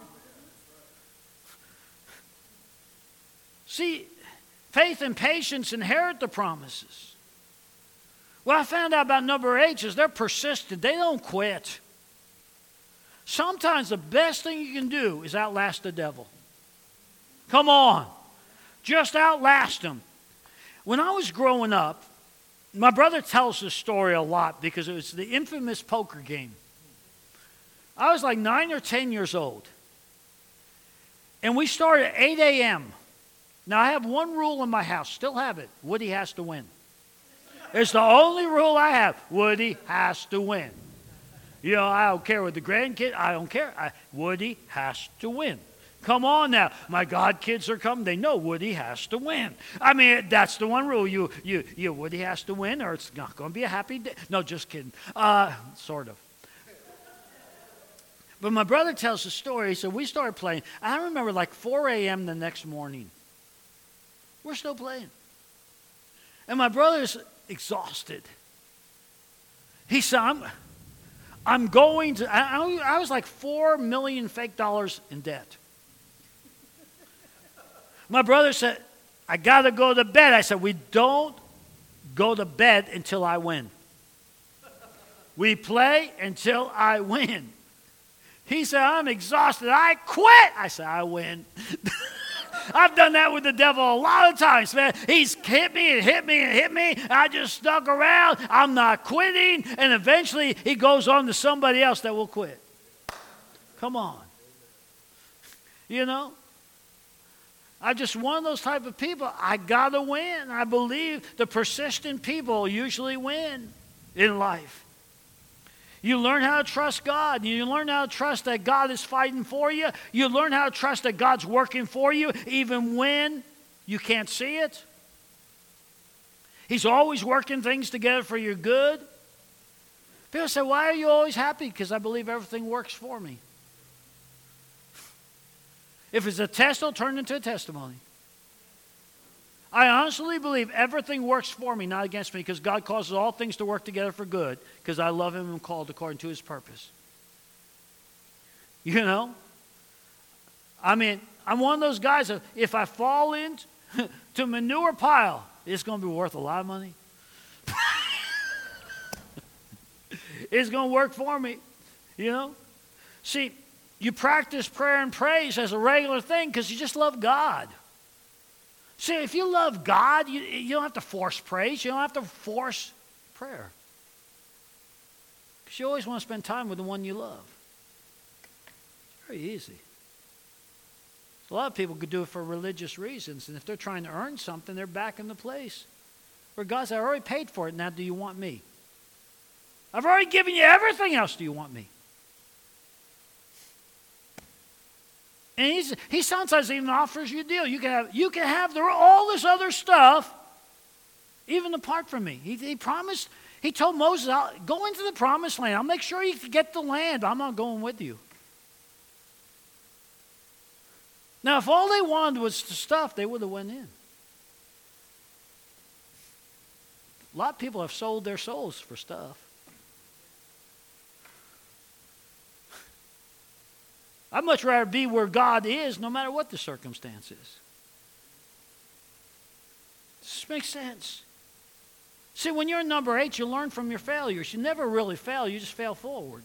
See, faith and patience inherit the promises. What I found out about number 8 is they're persistent. They don't quit. Sometimes the best thing you can do is outlast the devil. Come on. Just outlast him. When I was growing up, my brother tells this story a lot because it was the infamous poker game. I was like 9 or 10 years old. And we started at 8 a.m. Now, I have one rule in my house. Still have it. Woody has to win. It's the only rule I have. Woody has to win. I don't care with the grandkid. I don't care. Woody has to win. Come on now. My godkids are coming. They know Woody has to win. I mean, that's the one rule. Woody has to win or it's not going to be a happy day. No, just kidding. Sort of. But my brother tells the story. So we started playing. I remember like 4 a.m. the next morning. We're still playing. And my brother's exhausted. He said, I'm going to, I was like $4 million fake dollars in debt. My brother said, I got to go to bed. I said, we don't go to bed until I win. We play until I win. He said, I'm exhausted. I quit. I said, I win. I've done that with the devil a lot of times, man. He's hit me and hit me and hit me. I just stuck around. I'm not quitting. And eventually he goes on to somebody else that will quit. Come on. I'm just one of those type of people. I got to win. I believe the persistent people usually win in life. You learn how to trust God. You learn how to trust that God is fighting for you. You learn how to trust that God's working for you even when you can't see it. He's always working things together for your good. People say, why are you always happy? Because I believe everything works for me. If it's a test, it'll turn into a testimony. I honestly believe everything works for me, not against me, because God causes all things to work together for good, because I love him and am called according to his purpose. I mean, I'm one of those guys that if I fall into manure pile, it's going to be worth a lot of money. It's going to work for me, See, you practice prayer and praise as a regular thing because you just love God. See, if you love God, you don't have to force praise. You don't have to force prayer. Because you always want to spend time with the one you love. It's very easy. A lot of people could do it for religious reasons, and if they're trying to earn something, they're back in the place where God said, I already paid for it, now do you want me? I've already given you everything else, do you want me? And he sometimes even offers you a deal. You can have all this other stuff, even apart from me. He promised, he told Moses, go into the promised land. I'll make sure you get the land. I'm not going with you. Now, if all they wanted was the stuff, they would have went in. A lot of people have sold their souls for stuff. I'd much rather be where God is, no matter what the circumstances. This makes sense. See, when you're in number 8, you learn from your failures. You never really fail, you just fail forward.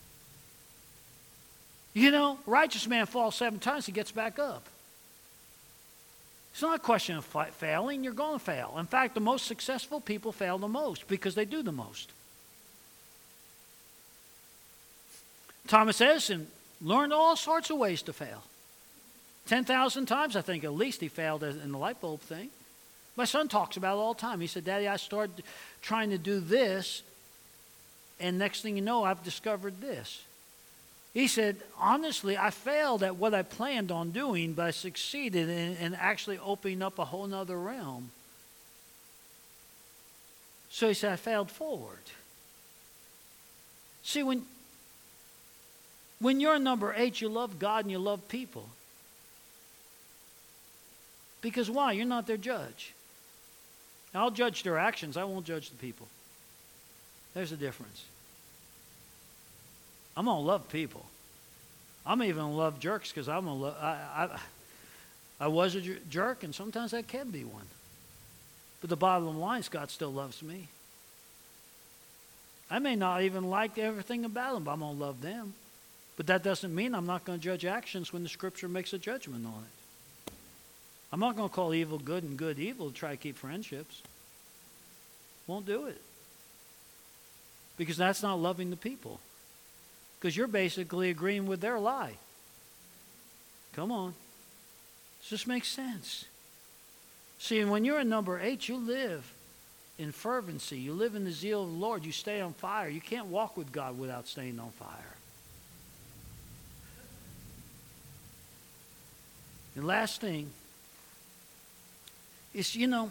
You know, a righteous man falls 7 times, he gets back up. It's not a question of failing, you're going to fail. In fact, the most successful people fail the most because they do the most. Thomas Edison learned all sorts of ways to fail. 10,000 times, I think, at least he failed in the light bulb thing. My son talks about it all the time. He said, Daddy, I started trying to do this, and next thing you know, I've discovered this. He said, honestly, I failed at what I planned on doing, but I succeeded in actually opening up a whole other realm. So he said, I failed forward. See, when you're number 8, you love God and you love people. Because why? You're not their judge. I'll judge their actions. I won't judge the people. There's a difference. I'm going to love people. I'm even going to love jerks because I'm going to love... I was a jerk, and sometimes I can be one. But the bottom line is God still loves me. I may not even like everything about them, but I'm going to love them. But that doesn't mean I'm not going to judge actions when the Scripture makes a judgment on it. I'm not going to call evil good and good evil to try to keep friendships. Won't do it. Because that's not loving the people. Because you're basically agreeing with their lie. Come on. This just makes sense. See, when you're in number 8, you live in fervency. You live in the zeal of the Lord. You stay on fire. You can't walk with God without staying on fire. And last thing is,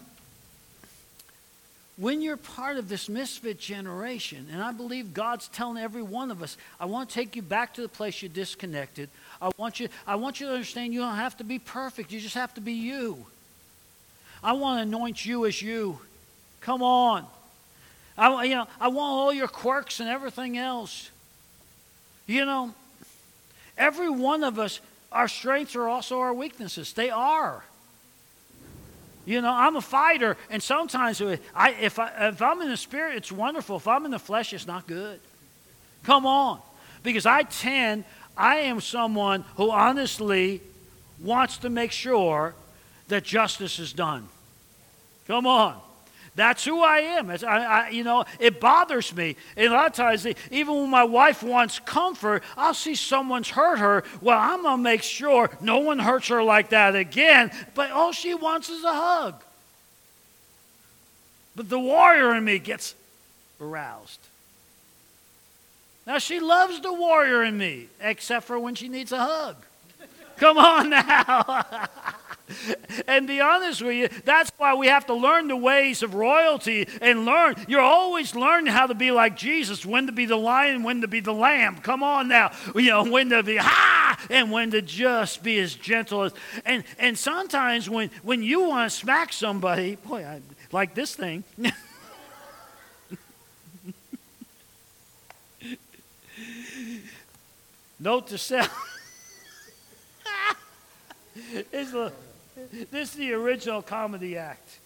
when you're part of this misfit generation, and I believe God's telling every one of us, I want to take you back to the place you disconnected. I want you to understand you don't have to be perfect. You just have to be you. I want to anoint you as you. Come on. I want all your quirks and everything else. Every one of us, our strengths are also our weaknesses. They are. I'm a fighter, and sometimes if I'm in the spirit, it's wonderful. If I'm in the flesh, it's not good. Come on. Because I am someone who honestly wants to make sure that justice is done. Come on. That's who I am. It bothers me. And a lot of times, even when my wife wants comfort, I'll see someone's hurt her. Well, I'm going to make sure no one hurts her like that again. But all she wants is a hug. But the warrior in me gets aroused. Now, she loves the warrior in me, except for when she needs a hug. Come on now. And be honest with you, that's why we have to learn the ways of royalty and learn. You're always learning how to be like Jesus, when to be the lion, when to be the lamb. Come on now. When to be and when to just be as gentle as. And sometimes when you want to smack somebody, boy, I like this thing. Note to self. This is the original comedy act.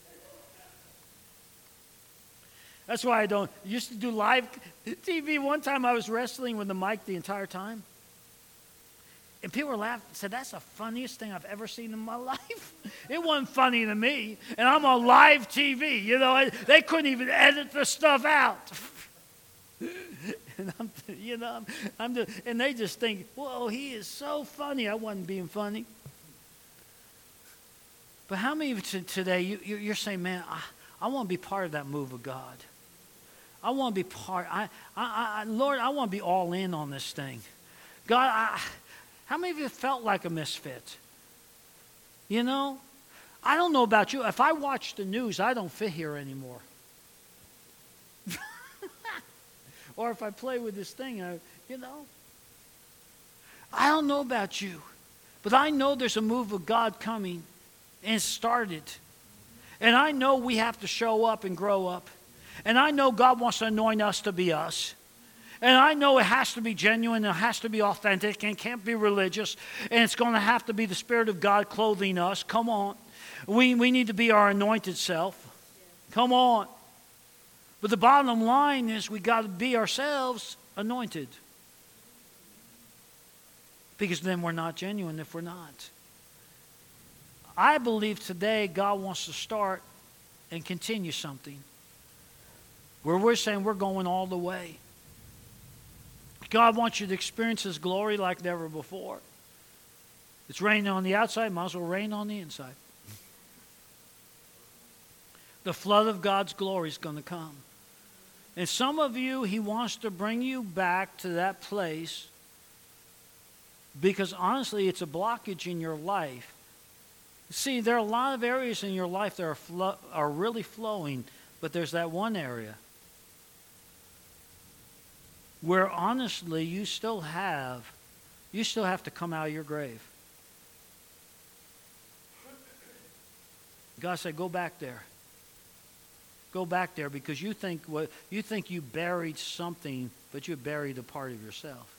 That's why I don't. Used to do live TV. One time I was wrestling with the mic the entire time. And people were laughing, said, that's the funniest thing I've ever seen in my life. It wasn't funny to me. And I'm on live TV. You know, they couldn't even edit the stuff out. And and they just think, whoa, he is so funny. I wasn't being funny. But how many of you today, you're saying, man, I want to be part of that move of God. I want to be part. Lord, I want to be all in on this thing. God, how many of you felt like a misfit? You know, I don't know about you. If I watch the news, I don't fit here anymore. Or if I play with this thing, I don't know about you. But I know there's a move of God coming, and it started. And I know we have to show up and grow up. And I know God wants to anoint us to be us. And I know it has to be genuine, it has to be authentic, and it can't be religious. And it's going to have to be the Spirit of God clothing us. Come on. We need to be our anointed self. Come on. But the bottom line is we got to be ourselves anointed. Because then we're not genuine if we're not. I believe today God wants to start and continue something where we're saying we're going all the way. God wants you to experience His glory like never before. It's raining on the outside, might as well rain on the inside. The flood of God's glory is going to come. And some of you, He wants to bring you back to that place because honestly, it's a blockage in your life. See, there are a lot of areas in your life that are really flowing, but there's that one area where honestly you still have to come out of your grave. God said, go back there. Go back there because you think you buried something, but you buried a part of yourself.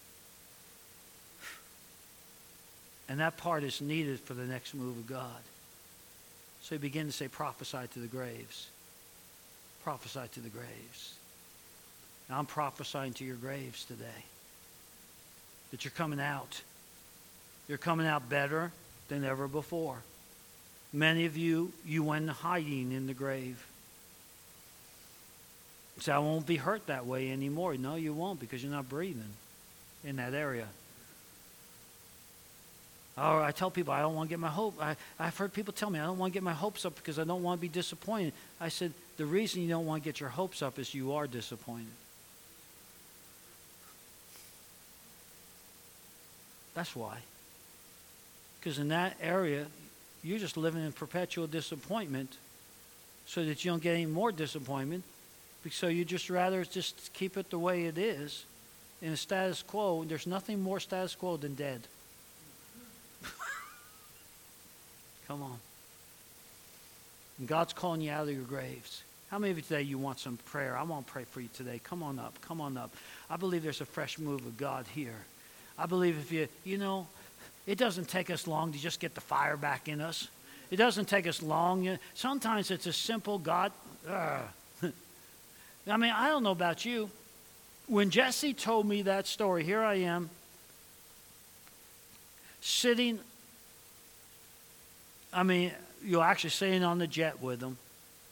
And that part is needed for the next move of God. So He began to say, prophesy to the graves. Prophesy to the graves. Now I'm prophesying to your graves today that you're coming out. You're coming out better than ever before. Many of you went hiding in the grave. So I won't be hurt that way anymore. No, you won't because you're not breathing in that area. Or I tell people I don't want to get my hope. I've heard people tell me I don't want to get my hopes up because I don't want to be disappointed. I said the reason you don't want to get your hopes up is you are disappointed. That's why. Because in that area, you're just living in perpetual disappointment so that you don't get any more disappointment. So you just rather just keep it the way it is in a status quo. There's nothing more status quo than dead. Come on. And God's calling you out of your graves. How many of you today you want some prayer? I want to pray for you today. Come on up. Come on up. I believe there's a fresh move of God here. I believe if it doesn't take us long to just get the fire back in us. It doesn't take us long. Sometimes it's a simple God. I mean, I don't know about you. When Jesse told me that story, here I am, sitting, you're actually sitting on the jet with him.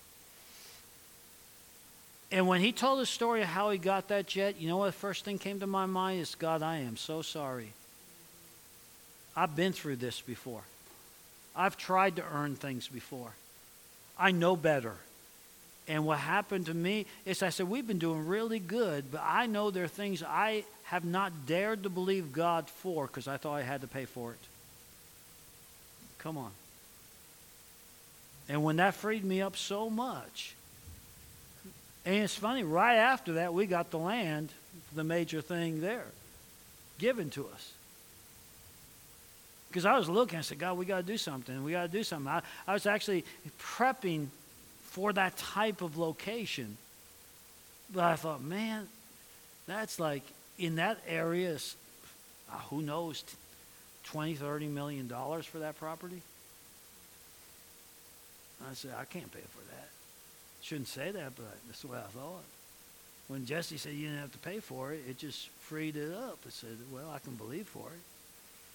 And when he told the story of how he got that jet, you know what the first thing came to my mind is, God, I am so sorry. I've been through this before. I've tried to earn things before. I know better. And what happened to me is I said, we've been doing really good, but I know there are things I have not dared to believe God for because I thought I had to pay for it. Come on. And when that freed me up so much, and it's funny, right after that, we got the land, the major thing there, given to us. Because I was looking, I said, God, we got to do something. We got to do something. I was actually prepping for that type of location. But I thought, man, that's like, in that area, who knows, $20, $30 million for that property? I said, I can't pay for that. Shouldn't say that, but that's what I thought. When Jesse said you didn't have to pay for it, it just freed it up. I said, well, I can believe for it.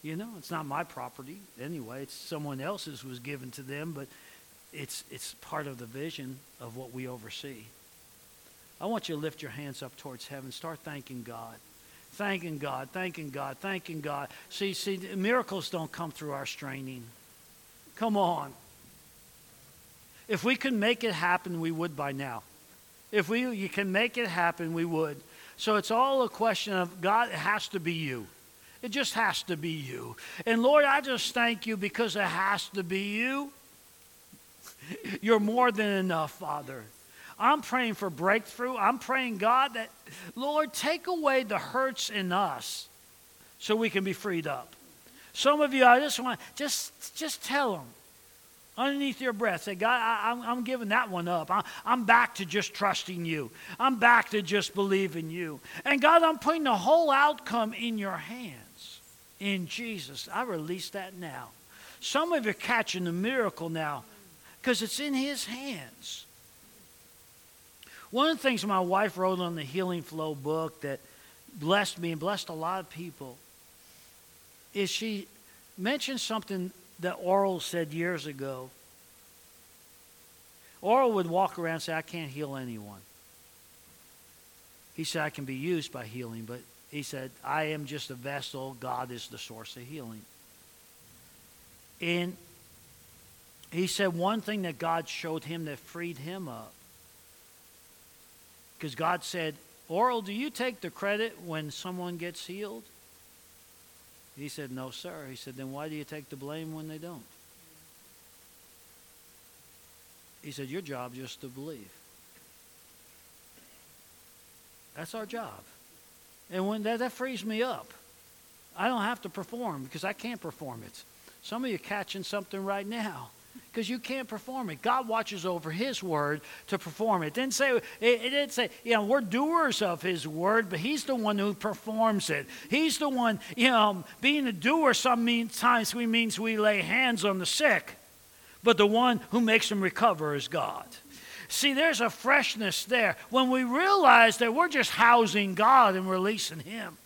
You know, it's not my property anyway. It's someone else's was given to them, but it's part of the vision of what we oversee. I want you to lift your hands up towards heaven. Start thanking God. Thanking God, thanking God, thanking God. See, miracles don't come through our straining. Come on. If we could make it happen, we would by now. If you can make it happen, we would. So it's all a question of, God, it has to be you. It just has to be you. And Lord, I just thank you because it has to be you. You're more than enough, Father. I'm praying for breakthrough. I'm praying, God, that, Lord, take away the hurts in us so we can be freed up. Some of you, I just want, just tell them underneath your breath, say, God, I'm giving that one up. I'm back to just trusting you. I'm back to just believing you. And God, I'm putting the whole outcome in your hands. In Jesus, I release that now. Some of you are catching the miracle now because it's in his hands. One of the things my wife wrote on the Healing Flow book that blessed me and blessed a lot of people is she mentioned something that Oral said years ago. Oral would walk around and say, I can't heal anyone. He said, I can be used by healing, but he said, I am just a vessel. God is the source of healing. And he said one thing that God showed him that freed him up. Because God said, Oral, do you take the credit when someone gets healed? He said, no, sir. He said, then why do you take the blame when they don't? He said, your job is just to believe. That's our job. And when that frees me up. I don't have to perform because I can't perform it. Some of you are catching something right now because you can't perform it. God watches over his word to perform it. It didn't say, we're doers of his word, but he's the one who performs it. He's the one, being a doer sometimes means we lay hands on the sick, but the one who makes them recover is God. See, there's a freshness there when we realize that we're just housing God and releasing him.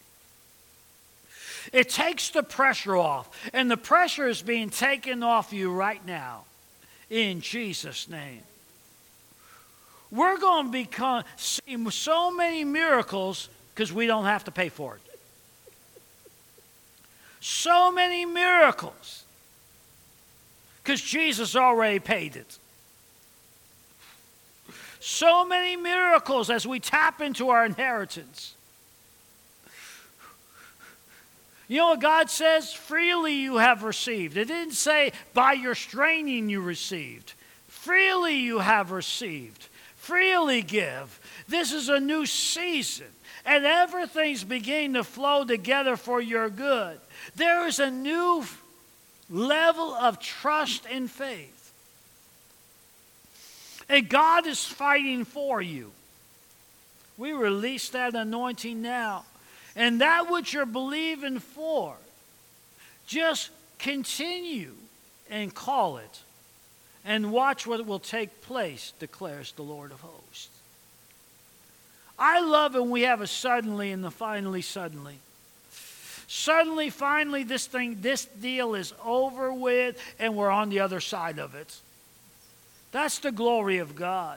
It takes the pressure off, and the pressure is being taken off you right now in Jesus' name. We're going to see so many miracles because we don't have to pay for it. So many miracles because Jesus already paid it. So many miracles as we tap into our inheritance. You know what God says? Freely you have received. It didn't say by your straining you received. Freely you have received. Freely give. This is a new season. And everything's beginning to flow together for your good. There is a new level of trust and faith. And God is fighting for you. We release that anointing now. And that which you're believing for, just continue and call it. And watch what will take place, declares the Lord of hosts. I love it when we have a suddenly and the finally suddenly. Suddenly, finally, this deal is over with and we're on the other side of it. That's the glory of God.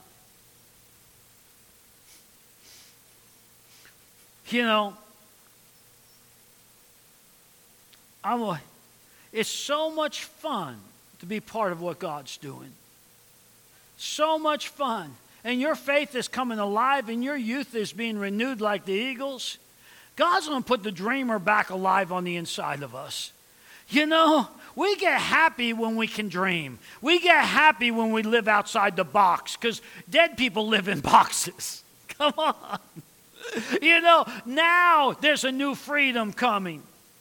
It's so much fun to be part of what God's doing. So much fun. And your faith is coming alive and your youth is being renewed like the eagles. God's going to put the dreamer back alive on the inside of us. We get happy when we can dream. We get happy when we live outside the box because dead people live in boxes. Come on. Now there's a new freedom coming.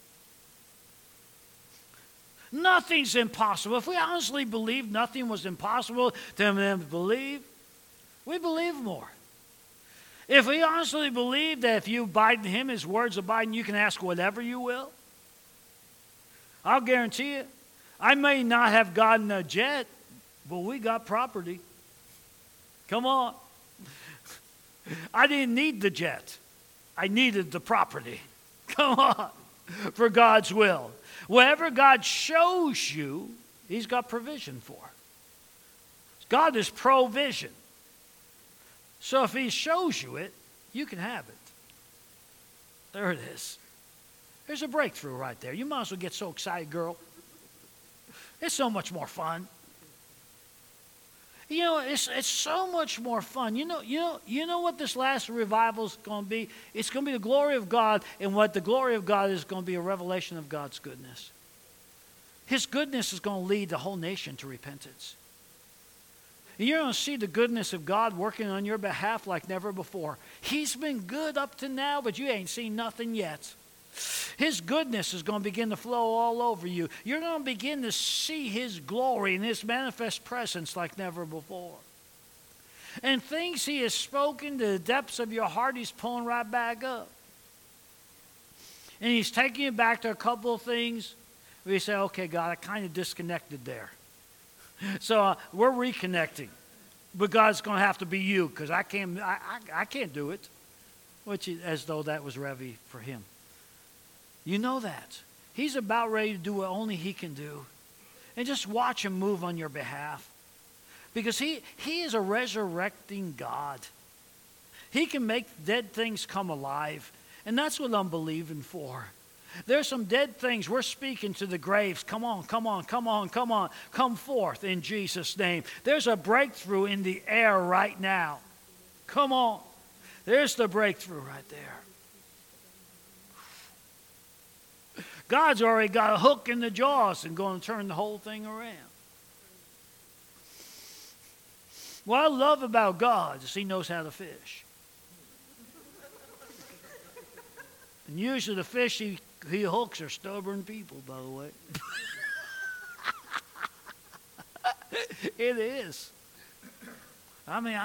Nothing's impossible. If we honestly believed nothing was impossible to them to believe, we believe more. If we honestly believe that if you abide in him, his words abide in you, can ask whatever you will, I'll guarantee you, I may not have gotten a jet, but we got property. Come on. I didn't need the jet. I needed the property. Come on. for God's will. Wherever God shows you, he's got provision for. God is provision. So if he shows you it, you can have it. There it is. There's a breakthrough right there. You might as well get so excited, girl. It's so much more fun. You know, it's so much more fun. You know what this last revival is going to be? It's going to be the glory of God, and what the glory of God is going to be a revelation of God's goodness. His goodness is going to lead the whole nation to repentance. And you're going to see the goodness of God working on your behalf like never before. He's been good up to now, but you ain't seen nothing yet. His goodness is going to begin to flow all over you. You're going to begin to see his glory and his manifest presence like never before. And things he has spoken to the depths of your heart, he's pulling right back up. And he's taking you back to a couple of things where you say, okay, God, I kind of disconnected there. So we're reconnecting. But God's going to have to be you, because I can't do it. Which is as though that was Revy for him. You know that. He's about ready to do what only he can do. And just watch him move on your behalf. Because he is a resurrecting God. He can make dead things come alive. And that's what I'm believing for. There's some dead things. We're speaking to the graves. Come on, come on, come on, come on. Come forth in Jesus' name. There's a breakthrough in the air right now. Come on. There's the breakthrough right there. God's already got a hook in the jaws and going to turn the whole thing around. What I love about God is he knows how to fish. And usually the fish he hooks are stubborn people, by the way. It is. I mean,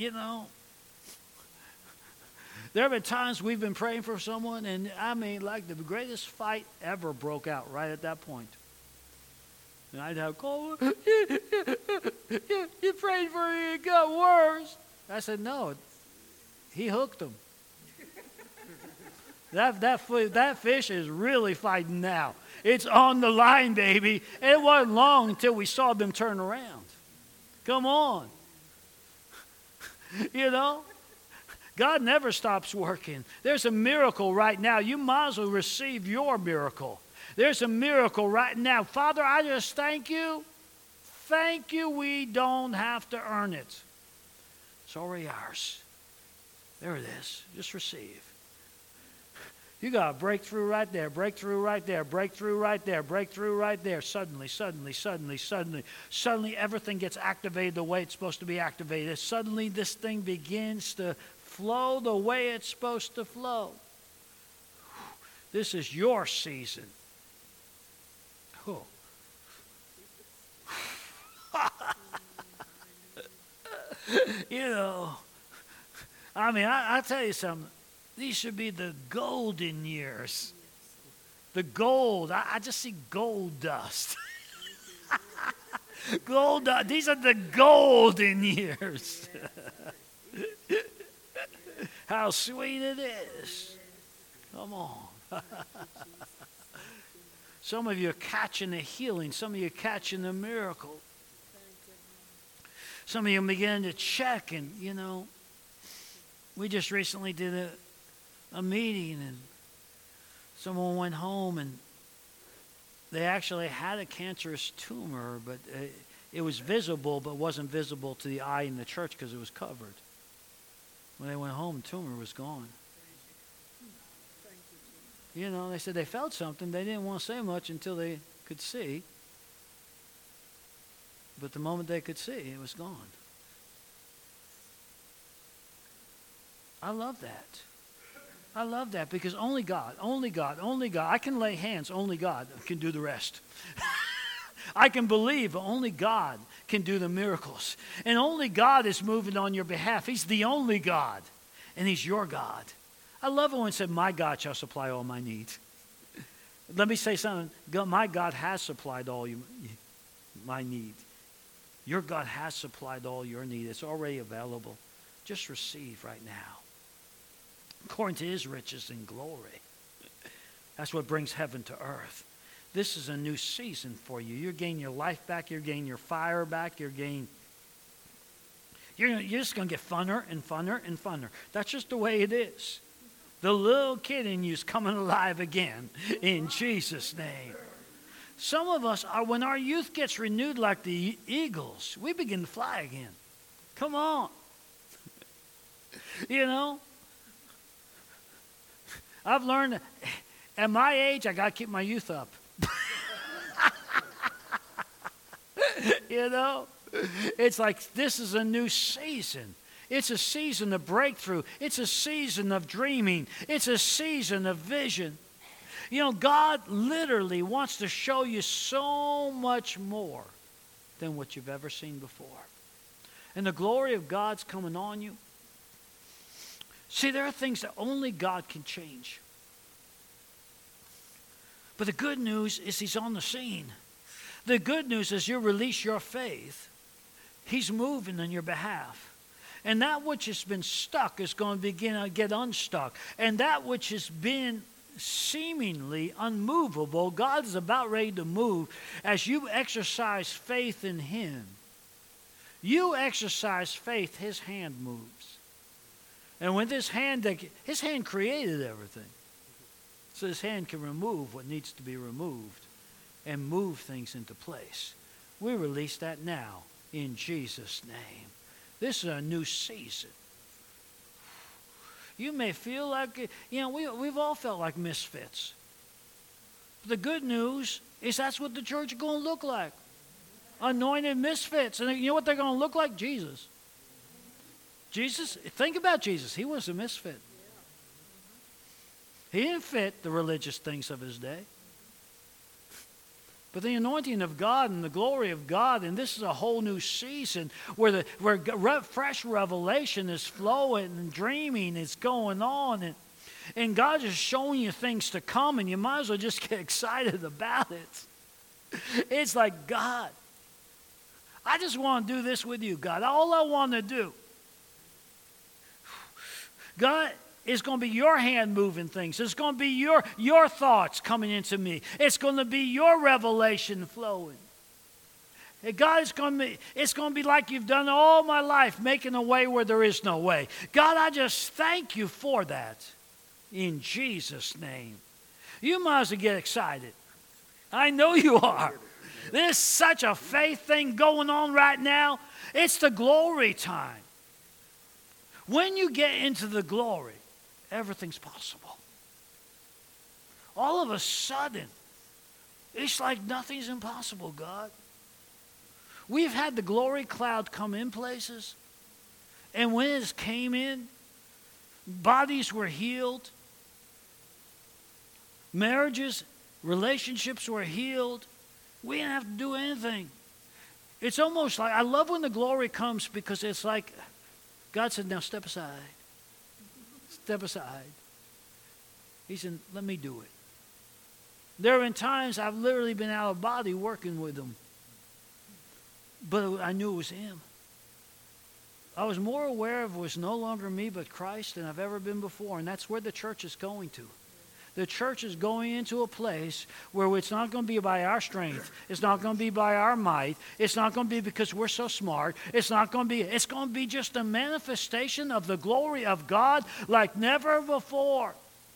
there have been times we've been praying for someone, and I mean, like the greatest fight ever broke out right at that point. And I'd have called, you prayed for me, it got worse. I said, no, he hooked him. That fish is really fighting now. It's on the line, baby. And it wasn't long until we saw them turn around. Come on. You know? God never stops working. There's a miracle right now. You might as well receive your miracle. There's a miracle right now. Father, I just thank you. Thank you we don't have to earn it. It's already ours. There it is. Just receive. You got a breakthrough right there, breakthrough right there, breakthrough right there, breakthrough right there. Suddenly everything gets activated the way it's supposed to be activated. Suddenly this thing begins to flow the way it's supposed to flow. This is your season. Oh. You know, I mean, I tell you something. These should be the golden years. The gold. I just see gold dust. Gold dust. These are the golden years. How sweet it is. Come on. Some of you are catching the healing. Some of you are catching the miracle. Some of you are beginning to check, and, you know, we just recently did a meeting, and someone went home, and they actually had a cancerous tumor, but it was visible, but wasn't visible to the eye in the church because it was covered. When they went home, the tumor was gone. You know, they said they felt something. They didn't want to say much until they could see. But the moment they could see, it was gone. I love that. I love that because only God, I can lay hands, only God can do the rest. I can believe, but only God can do the miracles. And only God is moving on your behalf. He's the only God, and he's your God. I love it when it said, my God shall supply all my needs. Let me say something. My God has supplied all my need. Your God has supplied all your need. It's already available. Just receive right now. According to his riches and glory. That's what brings heaven to earth. This is a new season for you. You're gaining your life back. You're gaining your fire back. You're just going to get funner and funner and funner. That's just the way it is. The little kid in you is coming alive again in Jesus' name. Some of us, when our youth gets renewed like the eagles, we begin to fly again. Come on. You know, I've learned at my age, I got to keep my youth up. You know, it's like this is a new season. It's a season of breakthrough. It's a season of dreaming. It's a season of vision. You know, God literally wants to show you so much more than what you've ever seen before. And the glory of God's coming on you. See, there are things that only God can change. But the good news is He's on the scene. The good news is you release your faith, He's moving on your behalf. And that which has been stuck is going to begin to get unstuck. And that which has been seemingly unmovable, God is about ready to move as you exercise faith in Him. You exercise faith, His hand moves. And with His hand created everything. So His hand can remove what needs to be removed and move things into place. We release that now in Jesus' name. This is a new season. You may feel like, we've all felt like misfits. But the good news is that's what the church is going to look like. Anointed misfits. And you know what they're going to look like? Jesus. Jesus, think about Jesus. He was a misfit. He didn't fit the religious things of his day. But the anointing of God and the glory of God, and this is a whole new season where fresh revelation is flowing and dreaming is going on. And God is showing you things to come, and you might as well just get excited about it. It's like, God, I just want to do this with you, God. All I want to do. God, it's going to be your hand moving things. It's going to be your thoughts coming into me. It's going to be your revelation flowing. And God, it's going to be like you've done all my life, making a way where there is no way. God, I just thank you for that in Jesus' name. You might as well get excited. I know you are. There's such a faith thing going on right now. It's the glory time. When you get into the glory, everything's possible. All of a sudden, it's like nothing's impossible, God. We've had the glory cloud come in places, and when it came in, bodies were healed, marriages, relationships were healed. We didn't have to do anything. It's almost like, I love when the glory comes because it's like, God said, now step aside. Step aside. He said, let me do it. There have been times I've literally been out of body working with him. But I knew it was him. I was more aware of it was no longer me but Christ than I've ever been before. And that's where the church is going to. The church is going into a place where it's not going to be by our strength. It's not going to be by our might. It's not going to be because we're so smart. It's going to be just a manifestation of the glory of God like never before.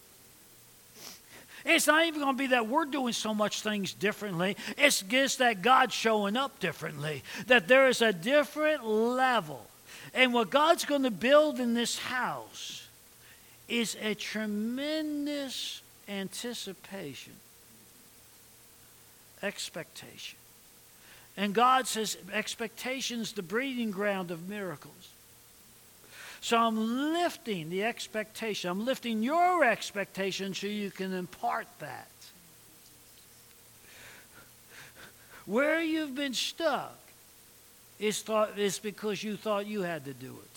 It's not even going to be that we're doing so much things differently. It's just that God's showing up differently. That there is a different level. And what God's going to build in this house is a tremendous anticipation, expectation. And God says expectation's the breeding ground of miracles. So I'm lifting the expectation. I'm lifting your expectation so you can impart that. Where you've been stuck is because you thought you had to do it.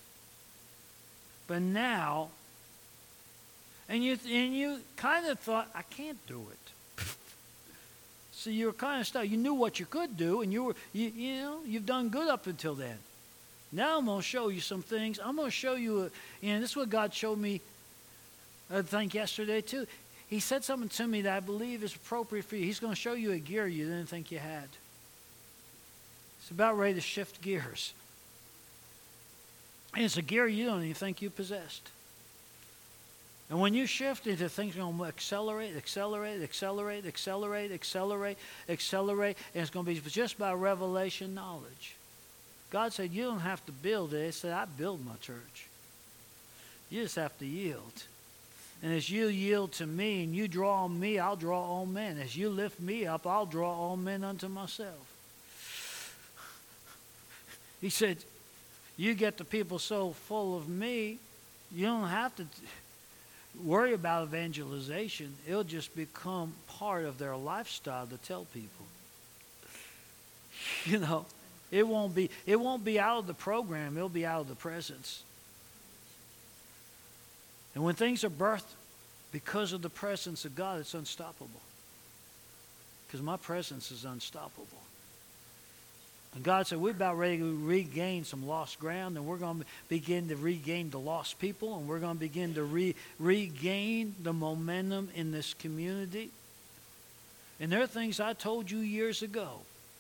But now, and you kind of thought, I can't do it. So you were kind of stuck. You knew what you could do, and you've done good up until then. Now I'm going to show you some things. I'm going to show you, this is what God showed me, I think, yesterday too. he said something to me that I believe is appropriate for you. He's going to show you a gear you didn't think you had. It's about ready to shift gears. And it's a gear you don't even think you possessed. And when you shift into things are going to accelerate, accelerate, accelerate, accelerate, accelerate, accelerate, and it's going to be just by revelation knowledge. God said, you don't have to build it. He said, I build my church. You just have to yield. And as you yield to me and you draw on me, I'll draw all men. As you lift me up, I'll draw all men unto myself. He said, you get the people so full of me, you don't have to worry about evangelization. It'll just become part of their lifestyle to tell people. You know, it won't be out of the program. It'll be out of the presence. And when things are birthed because of the presence of God, it's unstoppable. Because my presence is unstoppable. And God said, we're about ready to regain some lost ground, and we're going to begin to regain the lost people, and we're going to begin to regain the momentum in this community. And there are things I told you years ago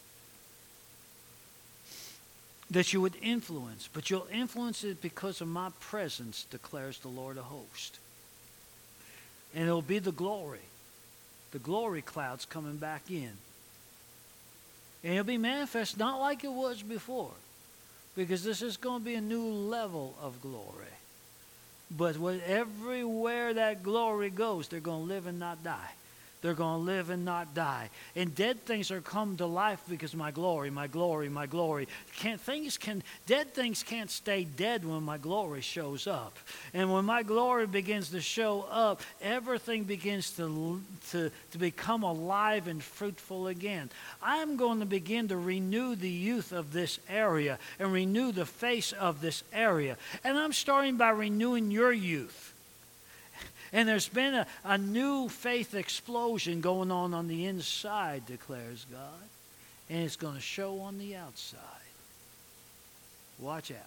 that you would influence, but you'll influence it because of my presence, declares the Lord of hosts. And it'll be the glory clouds coming back in. And it'll be manifest not like it was before, because this is going to be a new level of glory. But everywhere that glory goes, they're going to live and not die. They're going to live and not die. And dead things are come to life because of my glory, my glory, my glory. Dead things can't stay dead when my glory shows up. And when my glory begins to show up, everything begins to become alive and fruitful again. I'm going to begin to renew the youth of this area and renew the face of this area. And I'm starting by renewing your youth. And there's been a new faith explosion going on the inside, declares God. And it's going to show on the outside. Watch out.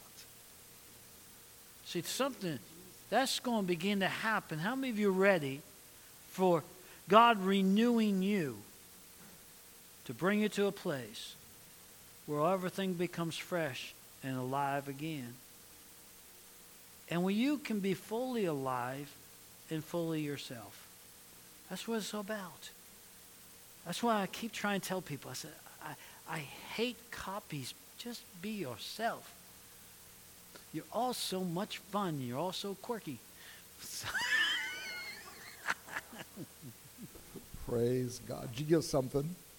See, something that's going to begin to happen. How many of you are ready for God renewing you to bring you to a place where everything becomes fresh and alive again? And where you can be fully alive and fully yourself. That's what it's about. That's why I keep trying to tell people, I said, I hate copies. Just be yourself. You're all so much fun. You're all so quirky. Praise God. Did you get something?